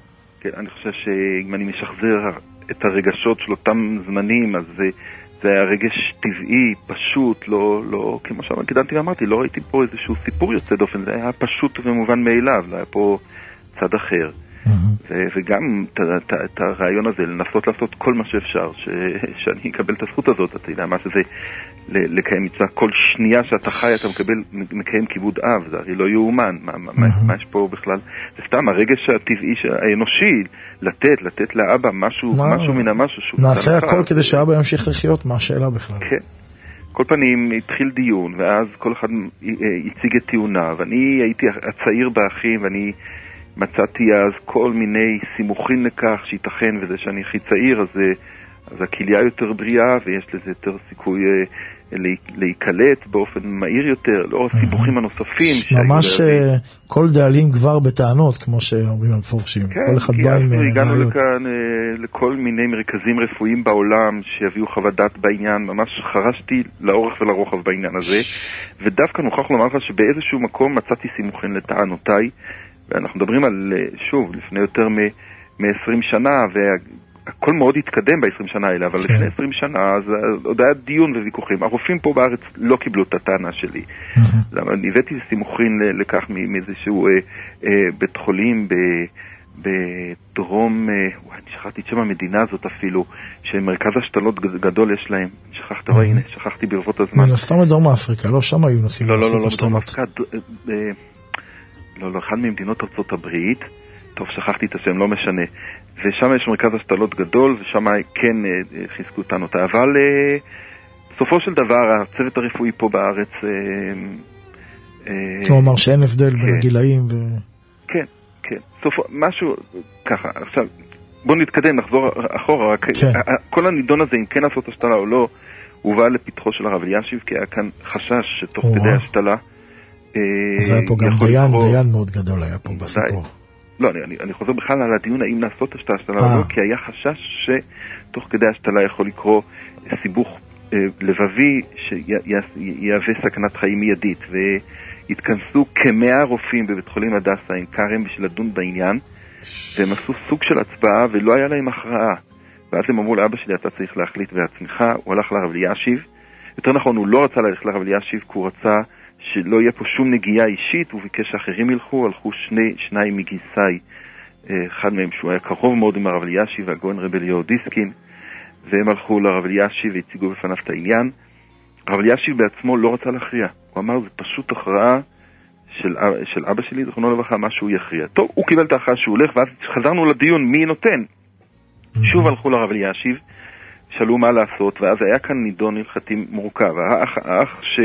כן, אני חושב שאם אני משחזר את הרגשות של אותם זמנים, אז זה, זה היה רגש טבעי, פשוט, לא, לא, כמו שקדמתי ואמרתי, לא ראיתי פה איזשהו סיפור יוצא דופן, זה היה פשוט ומובן מאליו, לא היה פה צד אחר. ו- וגם את, את, את הרעיון הזה, לנסות לעשות כל מה שאפשר, ש- שאני אקבל את הזכות הזאת, אתה יודע, מה שזה ל- לקיים מצווה, כל שנייה שאתה חי אתה מקבל, מקיים כיבוד אב, זה הרי לא יאומן, מה, מה, מה, מה יש פה בכלל? זה סתם, הרגש הטבעי, האנושי, לתת, לתת לאבא משהו, מה? משהו מן המשהו שהוא... נעשה הכל כדי שאבא ימשיך לחיות, מה השאלה בכלל? כן. כל פנים התחיל דיון, ואז כל אחד הציג את טיעוניו, ואני הייתי הצעיר באחים, ואני מצאתי אז כל מיני סימוכים לכך שייתכן, וזה שאני הכי צעיר, אז, אז הכליה יותר בריאה, ויש לזה יותר סיכוי להיקלט באופן מהיר יותר, לא הסיבוכים הנוספים. ממש כל דאלים כבר בטענות, כמו שאומרים המפורשים. כל אחד בא עם בעיות. הגענו לכאן לכל מיני מרכזים רפואיים בעולם שיביאו חוות דעת בעניין, ממש חרשתי לאורך ולרוחב בעניין הזה, ודווקא נוכח לומר לך שבאיזשהו מקום מצאתי סימוכין לטענותיי, ואנחנו מדברים על, שוב, לפני יותר מ-עשרים שנה, והכל מאוד התקדם ב-עשרים שנה האלה, אבל לפני עשרים שנה, אז עוד היה דיון וויכוחים. הרופאים פה בארץ לא קיבלו את הטענה שלי. אני הבאתי סימוכין לכך מאיזשהו בית חולים בדרום, וואי, שכחתי את שם המדינה הזאת אפילו, שמרכז השתלות גדול יש להם. שכחת, וואי, הנה, שכחתי ברבות הזמן. מן הסתם לדרום אפריקה, לא שם היו נוסעים לעשות השתלות. לא, לא, לא, בדרום אפריקה, לא, לא, אחד ממדינות ארצות הברית, טוב, שכחתי את השם, לא משנה. ושם יש מרכז השתלות גדול, ושם כן חיזקו אותנו אותה. אבל בסופו של דבר, הצוות הרפואי פה בארץ... הוא אמר שאין הבדל בין הגילאים ו... כן, כן. סופו, משהו ככה. עכשיו, בואו נתקדם, נחזור אחורה. כל הנידון הזה, אם כן לעשות השתלה או לא, הובא לפתחו של הרב אלישיב, כי היה כאן חשש שתוך כדי השתלה... אז היה פה גם דיין, דיין מאוד גדול היה פה בסיפור. לא, אני, אני חוזר בכלל על הדיון האם לעשות את ההשתלה או לא, כי היה חשש שתוך כדי ההשתלה יכול לקרוא סיבוך אה, לבבי שיהווה סכנת חיים מיידית, והתכנסו כמאה רופאים בבית חולים הדסה עם קרם בשביל לדון בעניין, והם עשו סוג של הצבעה ולא היה להם הכרעה. ואז הם אמרו לאבא שלי, אתה צריך להחליט בעצמך. הוא הלך לרב אלישיב, יותר נכון הוא לא רצה ללכת לרב אלישיב, כי הוא רצה שלא יהיה פה שום נגיעה אישית, הוא ביקש שאחרים ילכו, הלכו שני, שניים מגיסי, אחד מהם שהוא היה קרוב מאוד עם הרב אלישיב, והגאון רב אליהו דיסקין, והם הלכו לרב אלישיב והציגו בפניו את העניין. הרב אלישיב בעצמו לא רצה להכריע, הוא אמר, זה פשוט הכרעה של, של אבא שלי, זכרונו לברכה, מה שהוא יכריע. טוב, הוא קיבל את ההכרעה שהוא הולך, ואז חזרנו לדיון, מי נותן? שוב הלכו לרב אלישיב, שאלו מה לעשות, ואז היה כאן נידון הלכתי מורכב. האח, האח ש...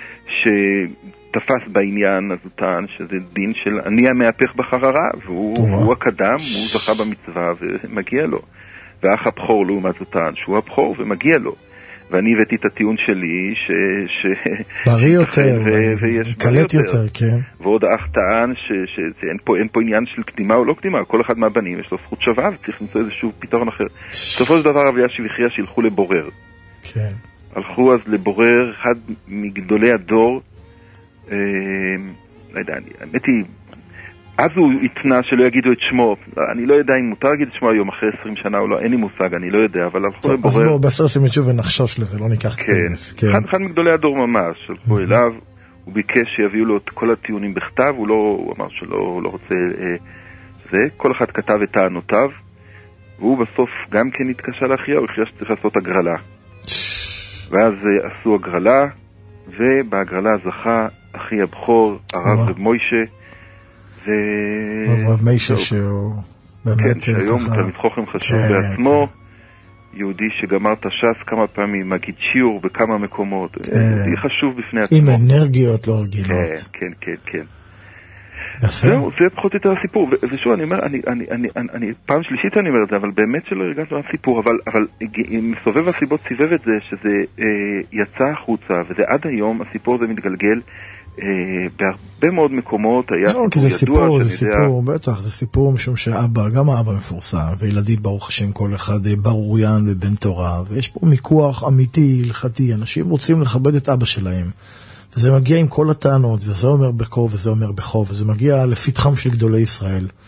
שתפס בעניין, אז הוא טען שזה דין של אני המהפך בחררה, והוא הקדם, הוא זכה במצווה ומגיע לו. והאח הבחור לעומת זאת טען שהוא הבחור ומגיע לו. ואני הבאתי את הטיעון שלי ש... ש... בריא יותר, קלט יותר, כן. ועוד האח טען שאין פה, אין פה עניין של קדימה או לא קדימה, כל אחד מהבנים יש לו זכות שווה וצריך למצוא איזשהו פתרון אחר. בסופו של דבר רב אלישיב הכריע שילכו לבורר. כן. הלכו אז לבורר, אחד מגדולי הדור, אה, לא יודע, אני, האמת היא, אז הוא התנה שלא יגידו את שמו, אני לא יודע אם מותר להגיד את שמו היום אחרי עשרים שנה או לא, אין לי מושג, אני לא יודע, אבל הלכו לבורר. אז בואו, בסוף שמישהו ונחשוש לזה, לא ניקח כנס. כן, אחד, אחד מגדולי הדור ממש, הלכו אליו, הוא ביקש שיביאו לו את כל הטיעונים בכתב, הוא לא, הוא אמר שלא הוא לא רוצה אה, זה, כל אחד כתב את טענותיו, והוא בסוף גם כן התקשה להכריע, הוא הכריע שצריך לעשות הגרלה. ואז עשו הגרלה, ובהגרלה זכה אחי הבכור, הרב רב מוישה, ו... רב מוישה שהוא באמת... כן, שהיום הוא תלמיד חוכם חשוב בעצמו, יהודי שגמר את הש"ס כמה פעמים, מגיד שיעור בכמה מקומות, זה חשוב בפני עצמו. עם אנרגיות לא רגילות. כן, כן, כן. זהו, זה פחות יותר הסיפור, ושוב אני אומר, אני, אני, אני, אני, פעם שלישית אני אומר את זה, אבל באמת שלא הרגענו לסיפור, אבל, אבל מסובב הסיבות סיבב את זה, שזה אה, יצא החוצה, וזה עד היום, הסיפור הזה מתגלגל אה, בהרבה מאוד מקומות, היה לא, כי זה סיפור, זה סיפור, בטח, זה סיפור משום שאבא, גם האבא מפורסם, וילדים ברוך השם כל אחד ברוריין ובן תורה, ויש פה מיקוח אמיתי, הלכתי, אנשים רוצים לכבד את אבא שלהם. וזה מגיע עם כל הטענות, וזה אומר בקו וזה אומר בחוב, וזה מגיע לפתחם של גדולי ישראל.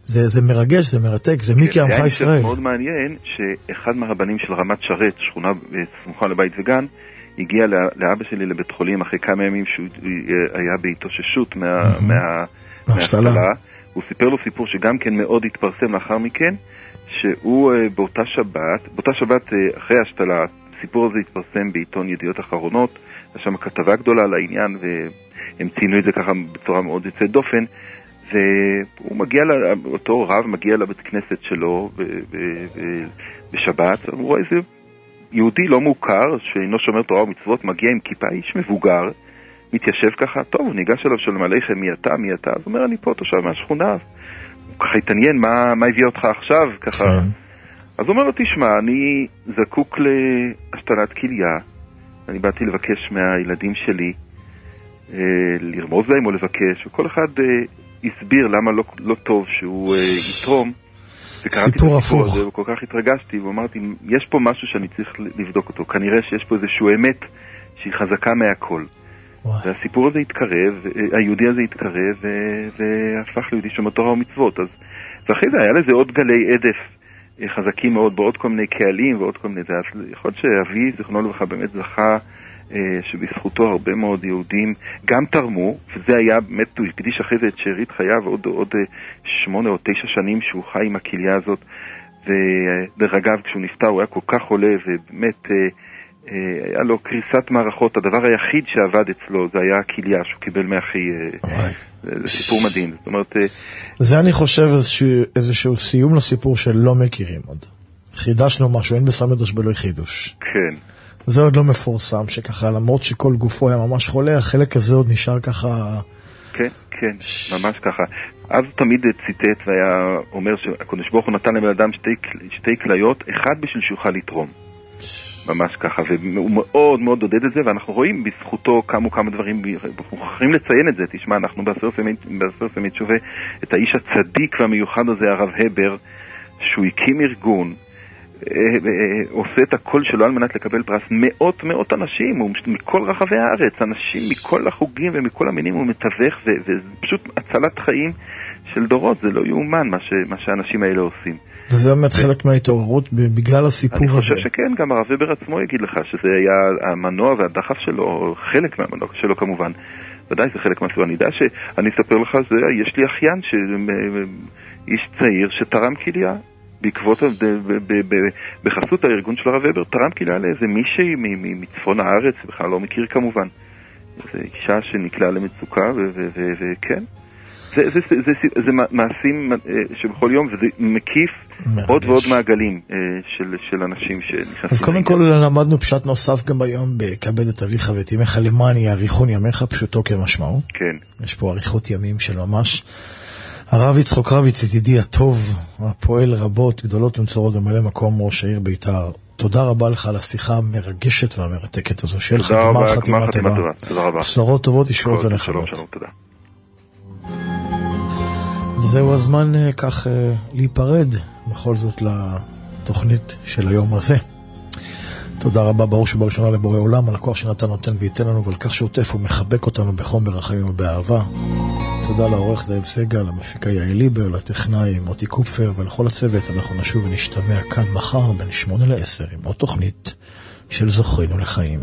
זה, זה מרגש, זה מרתק, זה מיקי עמך ישראל. היה מאוד מעניין שאחד מהרבנים של רמת שרת, שכונה סמוכה לבית וגן, הגיע לאבא שלי לבית חולים אחרי כמה ימים שהוא היה בהתאוששות מה, מה, מההשתלה. הוא סיפר לו סיפור שגם כן מאוד התפרסם לאחר מכן, שהוא באותה שבת, באותה שבת אחרי ההשתלה, הסיפור הזה התפרסם בעיתון ידיעות אחרונות, יש שם כתבה גדולה על העניין, והם ציינו את זה ככה בצורה מאוד יוצאת דופן, והוא מגיע, אותו רב מגיע לבית כנסת שלו בשבת, הוא רואה איזה יהודי לא מוכר, שאינו שומר תורה ומצוות, מגיע עם כיפה, איש מבוגר, מתיישב ככה, טוב, הוא ניגש אליו שלום עליכם, מי אתה, מי אתה, אז הוא אומר, אני פה תושב מהשכונה, הוא ככה התעניין, מה, מה הביא אותך עכשיו, ככה, אז הוא אומר לו, תשמע, אני זקוק להשתלת כליה, אני באתי לבקש מהילדים שלי, לרמוז להם או לבקש, וכל אחד הסביר למה לא, לא טוב שהוא יתרום, סיפור הפוך. וכל כך התרגשתי, ואמרתי, יש פה משהו שאני צריך לבדוק אותו, כנראה שיש פה איזשהו אמת שהיא חזקה מהכל. והסיפור הזה התקרב, היהודי הזה התקרב, והפך ליהודי שומר תורה ומצוות. אז, ואחרי זה היה לזה עוד גלי עדף חזקים מאוד, בעוד כל מיני קהלים ועוד כל מיני זה. אז יכול להיות שאבי, זכרונו לברכה, באמת זכה, שבזכותו הרבה מאוד יהודים גם תרמו, וזה היה באמת, הוא הקדיש אחרי זה את שארית חייו, עוד, עוד שמונה או תשע שנים שהוא חי עם הכליה הזאת, ודרך אגב, כשהוא נפטר הוא היה כל כך עולה, ובאמת היה לו קריסת מערכות, הדבר היחיד שעבד אצלו זה היה הכליה שהוא קיבל מאחי, זה סיפור מדהים. זאת אומרת, זה אני חושב איזשהו, איזשהו סיום לסיפור שלא מכירים עוד. חידשנו משהו, אין בסמדרש בלא חידוש. כן. זה עוד לא מפורסם, שככה, למרות שכל גופו היה ממש חולה, החלק הזה עוד נשאר ככה... כן, כן, ממש ככה. אז תמיד ציטט והיה אומר שהקדוש ברוך הוא נתן לבן אדם שתי, שתי כליות, אחד בשביל שיוכל לתרום. ממש ככה, והוא מאוד מאוד עודד את זה, ואנחנו רואים בזכותו כמה כמה דברים, אנחנו מוכרחים לציין את זה, תשמע, אנחנו בעשרת ימי תשובה, את האיש הצדיק והמיוחד הזה, הרב הבר, שהוא הקים ארגון, עושה את הכל שלו על מנת לקבל פרס, מאות מאות אנשים מכל רחבי הארץ, אנשים מכל החוגים ומכל המינים, הוא מתווך, וזה פשוט הצלת חיים של דורות, זה לא יאומן מה, ש, מה שהאנשים האלה עושים. וזה באמת חלק מההתעוררות בגלל הסיפור הזה. אני חושב שכן, גם הרב ובר עצמו יגיד לך שזה היה המנוע והדחף שלו, חלק מהמנוע שלו כמובן, ודאי זה חלק מהסיבה. אני יודע שאני אספר לך, זה, יש לי אחיין, איש צעיר שתרם כליה, בעקבות, בחסות הארגון של הרב ובר, תרם כליה לאיזה מישהי מצפון הארץ, בכלל לא מכיר כמובן. זו אישה שנקלעה למצוקה, וכן. זה, זה, זה, זה, זה מעשים שבכל יום, וזה מקיף מרגש. עוד ועוד מעגלים של, של אנשים שנכנסים. אז קודם כל למדנו פשט נוסף גם ביום, בכבד את אביך ואת ימיך למען יאריכון ימיך, פשוטו כמשמעו. כן. יש פה אריכות ימים של ממש. הרב יצחק רביץ, ידידי הטוב, הפועל רבות, גדולות ונצורות במלא מקום ראש העיר ביתר. תודה רבה לך על השיחה המרגשת והמרתקת הזו. שיהיה לך גמר חתימה טובה. תודה רבה. בשורות טובות, ישועות ונחמות. שלום, שלום, תודה. וזהו הזמן כך להיפרד בכל זאת לתוכנית של היום הזה. תודה רבה בראש ובראשונה לבורא עולם על הכוח שנתן נותן וייתן לנו, ועל כך שעוטף ומחבק אותנו בחום ברחמים ובאהבה. תודה לעורך זאב סגל, למפיקה יעל ליבר, לטכנאי מוטי קופפר ולכל הצוות. אנחנו נשוב ונשתמע כאן מחר בין שמונה לעשר עם עוד תוכנית של זוכרינו לחיים.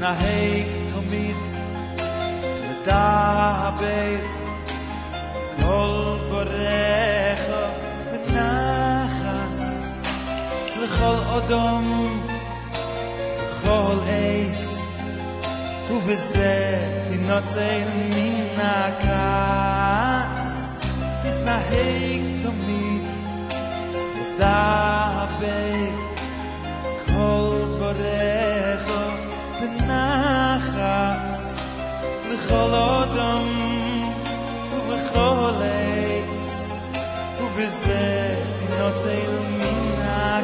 תתנהג תמיד לדבר כל דבריך בנחס לכל אדם וכל עץ ובזה תנצל מן הכעס תתנהג תמיד לדבר כל דבריך בנחס לכל אדם ובכל עץ ובזה תנצל מן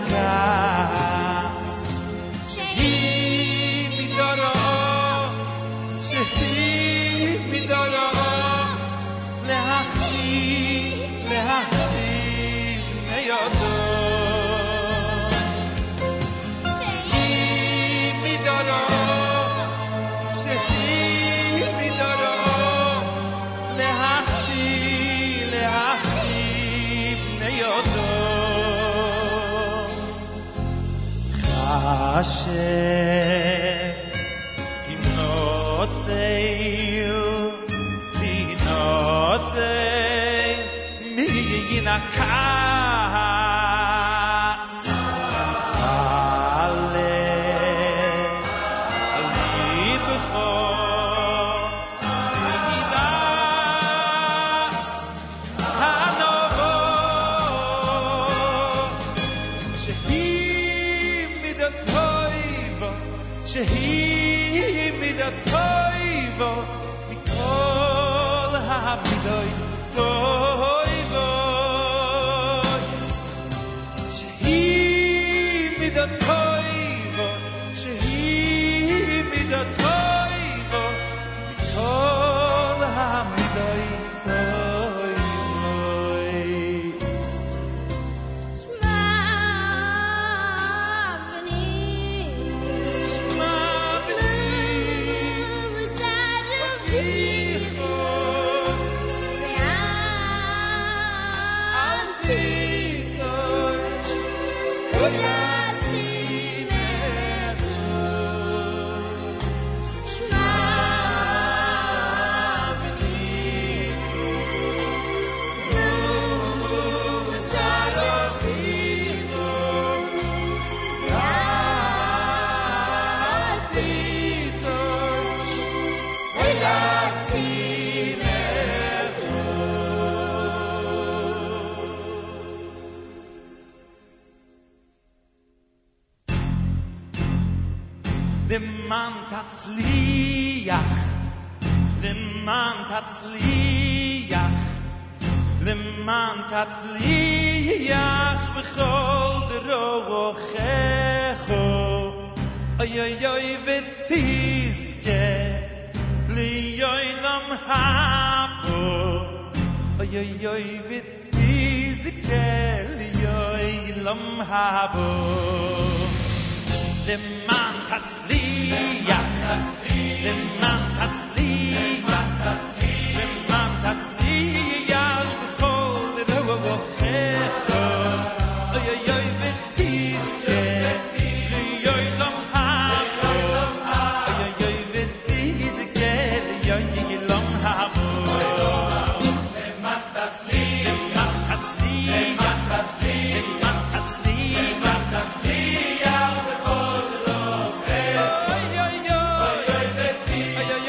הכעס שהיא מדורו שהיא מדורו להחליף להחליף מיודו Hashem Hinotzeil Hinotzeil Miyinakas Ale Alibcho Miyidas Hanovo Shehi שהיא מידתו מכל המידות טויבוס שהיא מידתו שהיא מידתו מכל המידות טויבוס למען תצליח, למען תצליח, למען תצליח בכל דרכיך. אוי אוי אוי ותזכה לעולם הבא. אוי אוי אוי ותזכה לעולם הבא. למען תצליח, למען תצליח, למען תצליח בכל דרכיך. אוי אוי אוי ותזכה לעולם הבא. אוי אוי אוי ותזכה לעולם הבא. למען תצליח, למען תצליח, למען תצליח, למען תצליח בכל דרכיך. אוי אוי אוי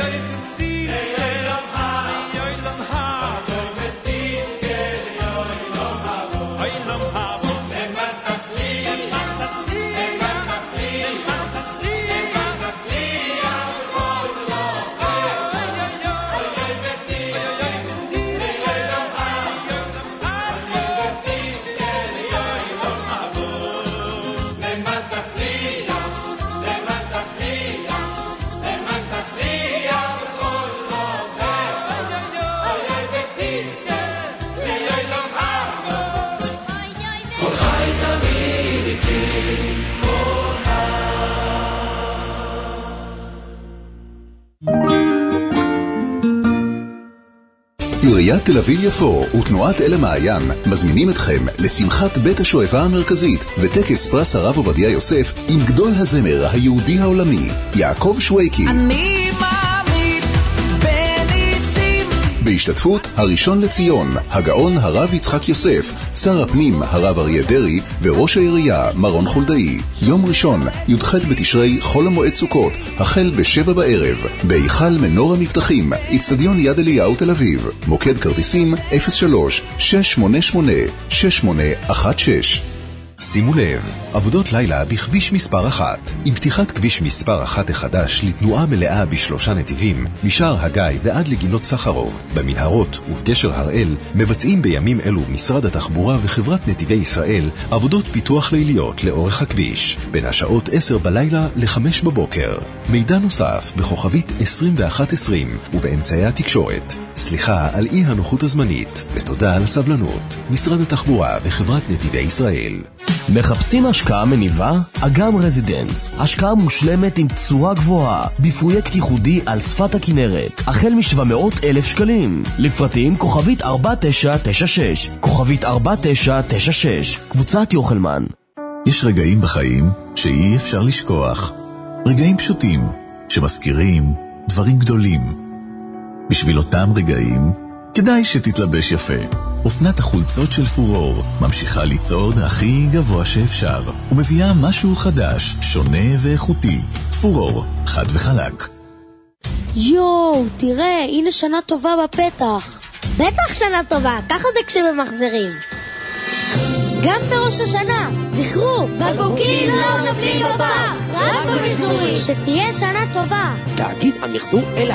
עיריית תל אביב יפו ותנועת אל המעיין מזמינים אתכם לשמחת בית השואבה המרכזית וטקס פרס הרב עובדיה יוסף עם גדול הזמר היהודי העולמי יעקב שויקי. אני מאמין בניסים. בהשתתפות הראשון לציון, הגאון הרב יצחק יוסף, שר הפנים הרב אריה דרי וראש העירייה מרון חולדאי. יום ראשון, י"ח בתשרי חול המועד סוכות, החל בשבע בערב, בהיכל מנור המבטחים, אצטדיון יד אליהו תל אביב. מוקד כרטיסים אפס שלוש שש שמונה שמונה שש שמונה אחת שש. שימו לב, עבודות לילה בכביש מספר אחת. עם פתיחת כביש מספר אחת החדש לתנועה מלאה בשלושה נתיבים, משער הגיא ועד לגינות סחרוב, במנהרות ובגשר הראל, מבצעים בימים אלו משרד התחבורה וחברת נתיבי ישראל עבודות פיתוח ליליות לאורך הכביש, בין השעות עשר בלילה ל-חמש בבוקר. מידע נוסף בכוכבית עשרים ואחת עשרים ובאמצעי התקשורת. סליחה על אי הנוחות הזמנית, ותודה על הסבלנות. משרד התחבורה וחברת נתיבי ישראל. מחפשים השקעה מניבה? אגם רזידנס, השקעה מושלמת עם תשואה גבוהה, בפרויקט ייחודי על שפת הכנרת, החל מ-שבע מאות אלף שקלים. לפרטים כוכבית ארבע תשע תשע שש, כוכבית ארבע תשע תשע שש, קבוצת יוחלמן. יש רגעים בחיים שאי אפשר לשכוח. רגעים פשוטים שמזכירים דברים גדולים. בשביל אותם רגעים כדאי שתתלבש יפה. אופנת החולצות של פורור ממשיכה לצעוד הכי גבוה שאפשר ומביאה משהו חדש, שונה ואיכותי. פורור, חד וחלק. יואו, תראה, הנה שנה טובה בפתח. בטח שנה טובה, ככה זה כשממחזרים. גם בראש השנה, זכרו, בקבוקים לא נופלים בפח, רק במחזורים. שתהיה שנה טובה. תאגיד המחזור אלה.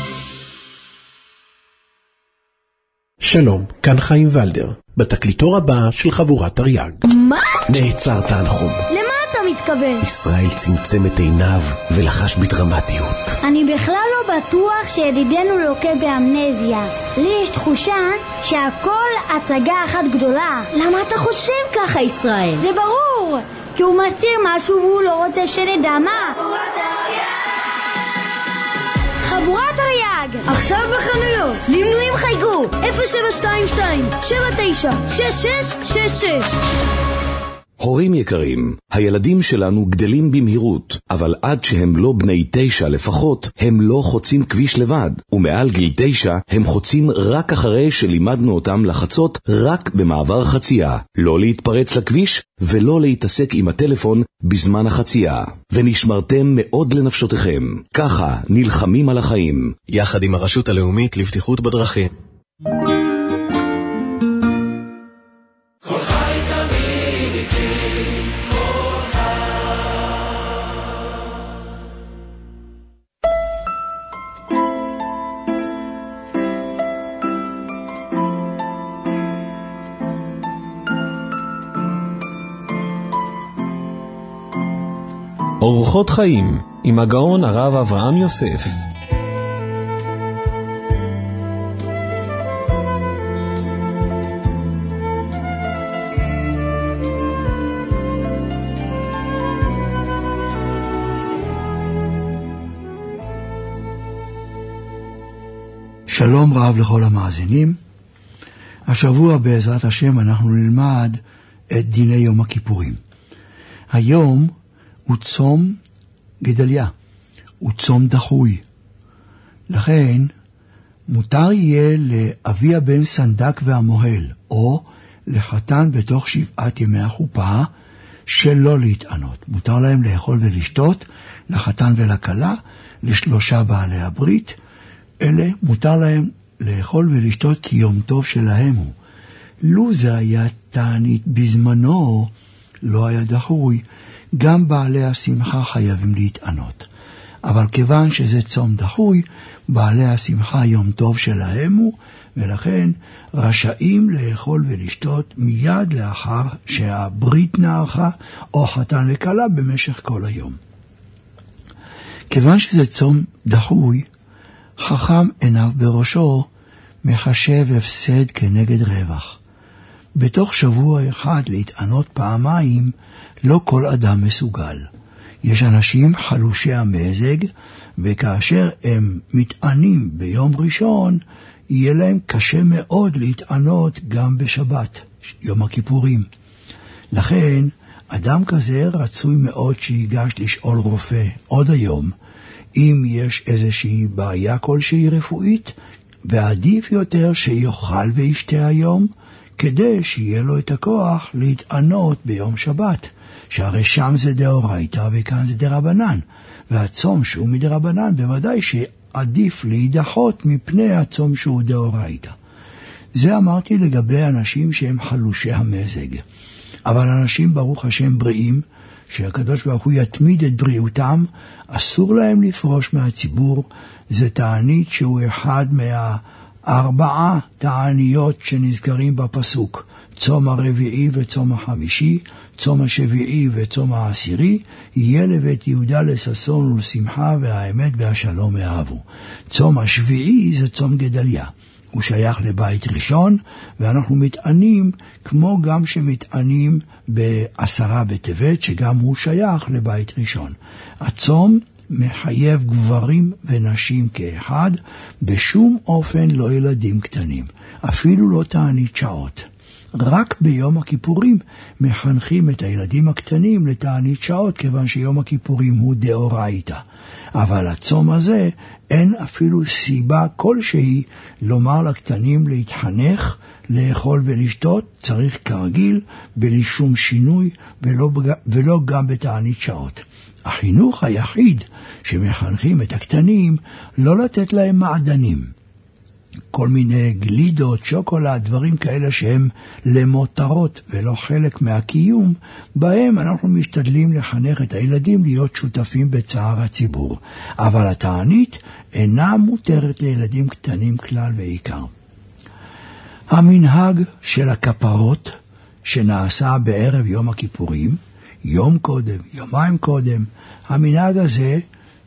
שלום, כאן חיים ולדר, בתקליטור הבא של חבורת תרי"ג. מה? נעצר תנחום. למה אתה מתכוון? ישראל צמצם את עיניו ולחש בדרמטיות. אני בכלל לא בטוח שידידנו לוקה באמנזיה. לי יש תחושה שהכל הצגה אחת גדולה. למה אתה חושב ככה, ישראל? זה ברור, כי הוא מסתיר משהו והוא לא רוצה שנדע מה. חבורת תרי"ג עכשיו בחנויות. למנויים חייגו אפס שבע שתיים שתיים שבע תשע שש שש שש שש. הורים יקרים, הילדים שלנו גדלים במהירות, אבל עד שהם לא בני תשע לפחות, הם לא חוצים כביש לבד, ומעל גיל תשע הם חוצים רק אחרי שלימדנו אותם לחצות רק במעבר חצייה, לא להתפרץ לכביש ולא להתעסק עם הטלפון בזמן החצייה. ונשמרתם מאוד לנפשותיכם, ככה נלחמים על החיים. יחד עם הרשות הלאומית לבטיחות בדרכים. אורחות חיים עם הגאון הרב אברהם יוסף. שלום רב לכל המאזינים. השבוע בעזרת השם אנחנו נלמד את דיני יום הכיפורים. היום הוא צום גדליה, הוא צום דחוי. לכן מותר יהיה לאבי הבן סנדק והמוהל, או לחתן בתוך שבעת ימי החופה, שלא להתענות. מותר להם לאכול ולשתות, לחתן ולכלה, לשלושה בעלי הברית. אלה מותר להם לאכול ולשתות כי יום טוב שלהם הוא. לו זה היה תענית בזמנו, לא היה דחוי, גם בעלי השמחה חייבים להתענות. אבל כיוון שזה צום דחוי, בעלי השמחה יום טוב שלהם הוא, ולכן רשאים לאכול ולשתות מיד לאחר שהברית נערכה, או חתן וכלה במשך כל היום. כיוון שזה צום דחוי, חכם עיניו בראשו מחשב הפסד כנגד רווח. בתוך שבוע אחד להתענות פעמיים לא כל אדם מסוגל. יש אנשים חלושי המזג, וכאשר הם מתענים ביום ראשון, יהיה להם קשה מאוד להתענות גם בשבת, יום הכיפורים. לכן, אדם כזה רצוי מאוד שיגש לשאול רופא עוד היום, אם יש איזושהי בעיה כלשהי רפואית, ועדיף יותר שיאכל וישתה היום, כדי שיהיה לו את הכוח להתענות ביום שבת, שהרי שם זה דאורייתא וכאן זה דרבנן, והצום שהוא מדרבנן בוודאי שעדיף להידחות מפני הצום שהוא דאורייתא. זה אמרתי לגבי אנשים שהם חלושי המזג. אבל אנשים ברוך השם בריאים, שהקדוש ברוך הוא יתמיד את בריאותם, אסור להם לפרוש מהציבור. זה תענית שהוא אחד מהארבעה תעניות שנזכרים בפסוק. צום הרביעי וצום החמישי, צום השביעי וצום העשירי, יהיה לבית יהודה לששון ולשמחה והאמת והשלום יאהבו. צום השביעי זה צום גדליה. הוא שייך לבית ראשון, ואנחנו מתענים כמו גם שמתענים בעשרה בטבת, שגם הוא שייך לבית ראשון. הצום מחייב גברים ונשים כאחד, בשום אופן לא ילדים קטנים, אפילו לא תענית שעות. רק ביום הכיפורים מחנכים את הילדים הקטנים לתענית שעות, כיוון שיום הכיפורים הוא דאורייתא. אבל הצום הזה אין אפילו סיבה כלשהי לומר לקטנים להתחנך, לאכול ולשתות, צריך כרגיל, בלי שום שינוי ולא, ולא גם בתענית שעות. החינוך היחיד שמחנכים את הקטנים לא לתת להם מעדנים. כל מיני גלידות, שוקולד, דברים כאלה שהם למותרות ולא חלק מהקיום, בהם אנחנו משתדלים לחנך את הילדים להיות שותפים בצער הציבור. אבל התענית אינה מותרת לילדים קטנים כלל ועיקר. המנהג של הכפרות שנעשה בערב יום הכיפורים, יום קודם, יומיים קודם, המנהג הזה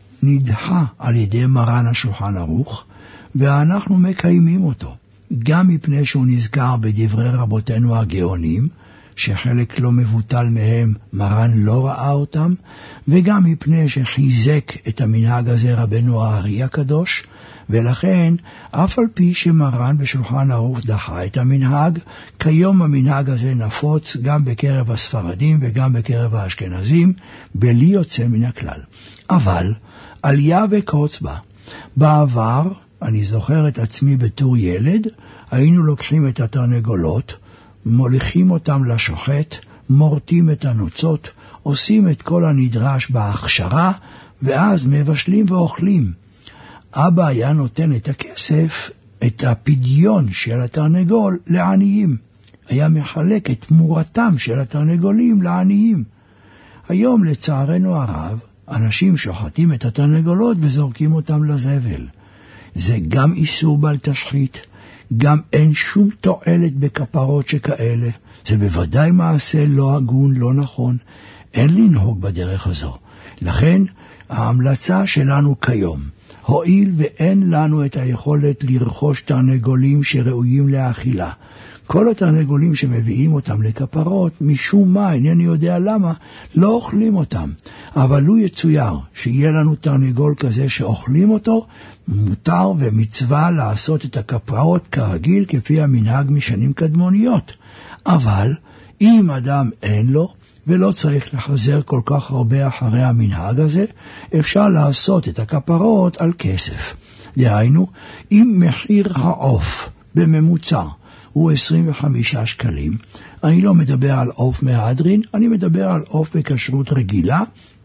נדחה על ידי מרן השולחן ערוך, ואנחנו מקיימים אותו, גם מפני שהוא נזכר בדברי רבותינו הגאונים, שחלק לא מבוטל מהם מרן לא ראה אותם, וגם מפני שחיזק את המנהג הזה רבנו הארי הקדוש, ולכן אף על פי שמרן בשולחן ערוך דחה את המנהג, כיום המנהג הזה נפוץ גם בקרב הספרדים וגם בקרב האשכנזים, בלי יוצא מן הכלל. אבל עלייה וקוץ בה. בעבר, אני זוכר את עצמי בתור ילד, היינו לוקחים את התרנגולות, מוליכים אותם לשוחט, מורטים את הנוצות, עושים את כל הנדרש בהכשרה, ואז מבשלים ואוכלים. אבא היה נותן את הכסף, את הפדיון של התרנגול לעניים. היה מחלק את תמורתם של התרנגולים לעניים. היום לצערנו הרב, אנשים שוחטים את התרנגולות וזורקים אותם לזבל. זה גם איסור בל תשחית, גם אין שום תועלת בכפרות שכאלה. זה בוודאי מעשה לא הגון, לא נכון. אין לנהוג בדרך הזו. לכן ההמלצה שלנו כיום, הואיל ואין לנו את היכולת לרכוש תרנגולים שראויים לאכילה, כל התרנגולים שמביאים אותם לכפרות, משום מה, אינני יודע למה, לא אוכלים אותם. אבל לו יצויר שיהיה לנו תרנגול כזה שאוכלים אותו, מותר ומצווה לעשות את הכפרות כרגיל כפי המנהג משנים קדמוניות. אבל אם אדם אין לו, ולא צריך לחזר כל כך הרבה אחרי המנהג הזה, אפשר לעשות את הכפרות על כסף. דהיינו, אם מחיר העוף בממוצע הוא עשרים וחמישה שקלים, אני לא מדבר על עוף מהדרין, אני מדבר על עוף בכשרות רגילה,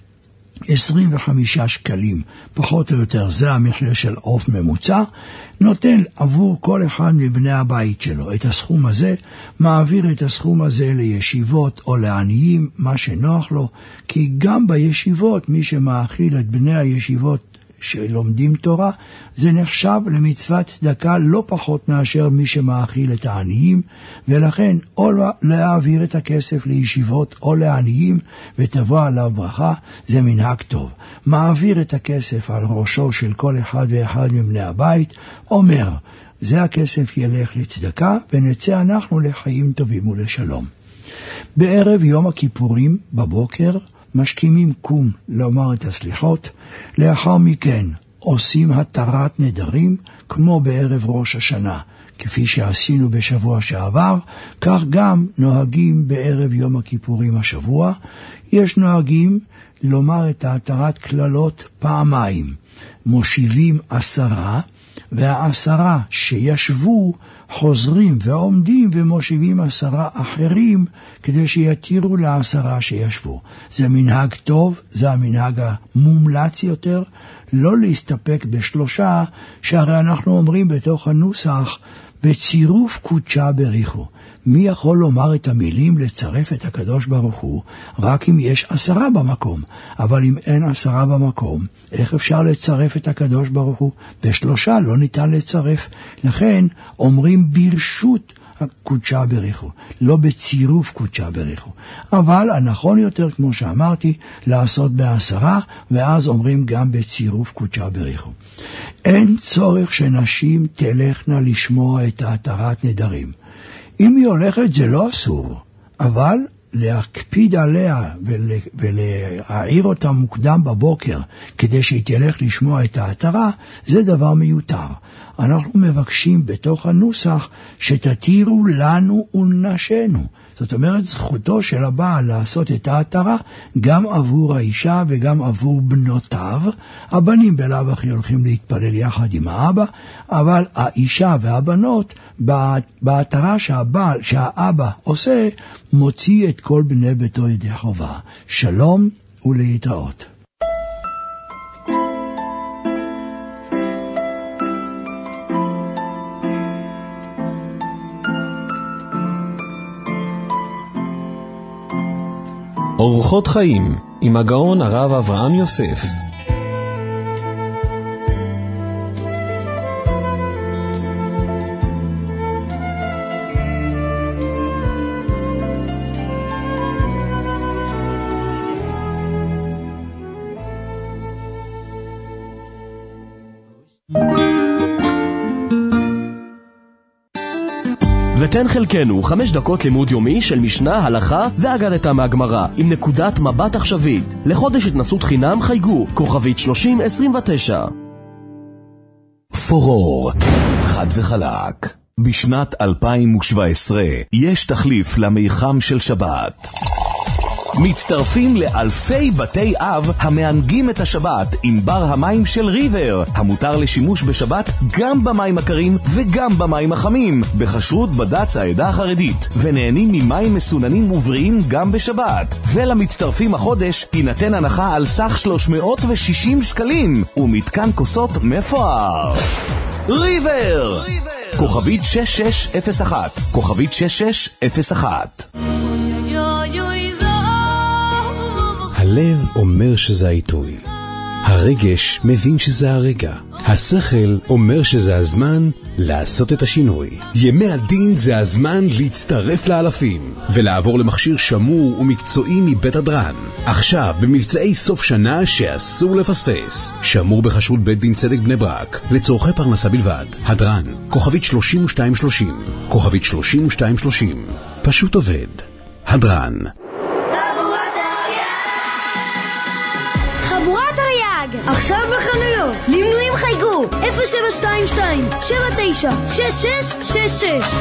עשרים וחמישה שקלים, פחות או יותר זה המחיר של עוף ממוצע, נותן עבור כל אחד מבני הבית שלו את הסכום הזה, מעביר את הסכום הזה לישיבות או לעניים, מה שנוח לו, כי גם בישיבות מי שמאכיל את בני הישיבות שלומדים תורה, זה נחשב למצוות צדקה לא פחות מאשר מי שמאכיל את העניים, ולכן או להעביר את הכסף לישיבות או לעניים ותבוא עליו ברכה, זה מנהג טוב. מעביר את הכסף על ראשו של כל אחד ואחד מבני הבית, אומר, זה הכסף ילך לצדקה ונצא אנחנו לחיים טובים ולשלום. בערב יום הכיפורים בבוקר, משכימים קום לומר את הסליחות, לאחר מכן עושים התרת נדרים כמו בערב ראש השנה. כפי שעשינו בשבוע שעבר, כך גם נוהגים בערב יום הכיפורים השבוע. יש נוהגים לומר את ההתרת כללות פעמיים. מושיבים עשרה, והעשרה שישבו חוזרים ועומדים ומושיבים עשרה אחרים כדי שיתירו לעשרה שישבו. זה מנהג טוב, זה המנהג המומלץ יותר, לא להסתפק בשלושה, שהרי אנחנו אומרים בתוך הנוסח, בצירוף קודשה בריחו. מי יכול לומר את המילים לצרף את הקדוש ברוך הוא? רק אם יש עשרה במקום. אבל אם אין עשרה במקום, איך אפשר לצרף את הקדוש ברוך הוא? בשלושה לא ניתן לצרף. לכן אומרים ברשות קודשה בריחו, לא בצירוף קודשה בריחו. אבל הנכון יותר, כמו שאמרתי, לעשות בעשרה, ואז אומרים גם בצירוף קודשה בריחו. אין צורך שנשים תלכנה לשמוע את ההתרת נדרים. אם היא הולכת זה לא אסור, אבל להקפיד עליה ולה, ולהעיר אותה מוקדם בבוקר כדי שהיא תלך לשמוע את ההתרה, זה דבר מיותר. אנחנו מבקשים בתוך הנוסח שתתירו לנו ולנשנו. זאת אומרת, זכותו של הבעל לעשות את ההתרה גם עבור האישה וגם עבור בנותיו. הבנים בלאו הכי הולכים להתפלל יחד עם האבא, אבל האישה והבנות בהתרה שהבעל, שהאבא עושה, מוציא את כל בני ביתו ידי חובה. שלום ולהתראות. אורחות חיים עם הגאון הרב אברהם יוסף. ותן חלקנו חמש דקות לימוד יומי של משנה, הלכה ואגדתה מהגמרא עם נקודת מבט עכשווית. לחודש התנסות חינם חייגו כוכבית שלושים עשרים ותשע. פורור חד וחלק. בשנת אלפיים שבע עשרה יש תחליף למיחם של שבת. מצטרפים לאלפי בתי אב המענגים את השבת עם בר המים של ריבר, המותר לשימוש בשבת גם במים הקרים וגם במים החמים, בכשרות בד"ץ העדה החרדית, ונהנים ממים מסוננים ובריאים גם בשבת. ולמצטרפים החודש תינתן הנחה על סך שלוש מאות ושישים שקלים ומתקן כוסות מפואר. ריבר! כוכבית שש שש אפס אחת, כוכבית שש שש אפס אחת. הלב אומר שזה העיתוי, הרגש מבין שזה הרגע, השכל אומר שזה הזמן לעשות את השינוי. ימי הדין זה הזמן להצטרף לאלפים ולעבור למכשיר שמור ומקצועי מבית הדרן. עכשיו במבצעי סוף שנה שאסור לפספס. שמור בכשרות בית דין צדק בני ברק לצורכי פרנסה בלבד. הדרן כוכבית שלושים ושתיים שלושים, כוכבית שלושים ושתיים שלושים, פשוט עובד. הדרן. חבורת אריאג, עכשיו בחנויות, למנויים חייגו אפס שבע שתיים שתיים שבע תשע שש שש שש שש.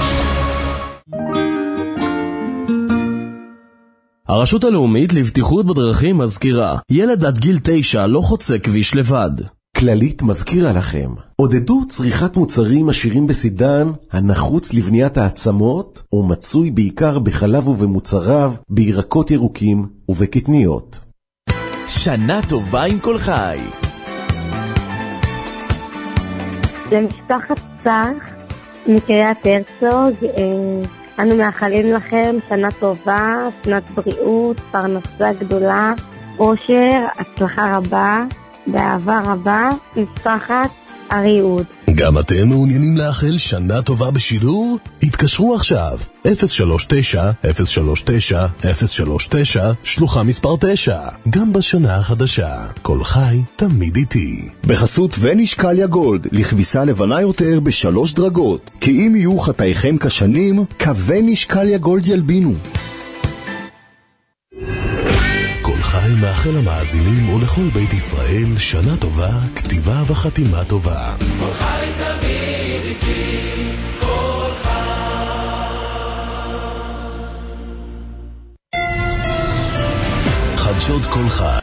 הרשות הלאומית לבטיחות בדרכים מזכירה, ילד עד גיל תשע לא חוצה כביש לבד. כללית מזכירה לכם, עודדו צריכת מוצרים עשירים בסידן, הנחוץ לבניית העצמות, ומצוי בעיקר בחלב ובמוצריו, בירקות ירוקים ובקטניות. שנה טובה עם כל חי. למשפחת צח מקריית הרצוג, אנו מאחלים לכם שנה טובה, שנת בריאות, פרנסה גדולה, אושר, הצלחה רבה, באהבה רבה, משפחת אריהוד. גם אתם מעוניינים לאחל שנה טובה בשידור? התקשרו עכשיו אפס שלוש תשע אפס שלוש תשע אפס שלוש תשע שלוחה מספר תשע. גם בשנה החדשה כל חי תמיד איתי. בחסות ונשקליה גולד, לכביסה לבנה יותר בשלוש דרגות, כי אם יהיו חטאיכם כשנים, כוונשקליה גולד ילבינו. כל חי חי מאחל למאזינים ולכל בית ישראל שנה טובה, כתיבה וחתימה טובה. כל חי תמיד איתי, כל חי. חדשות כל חי.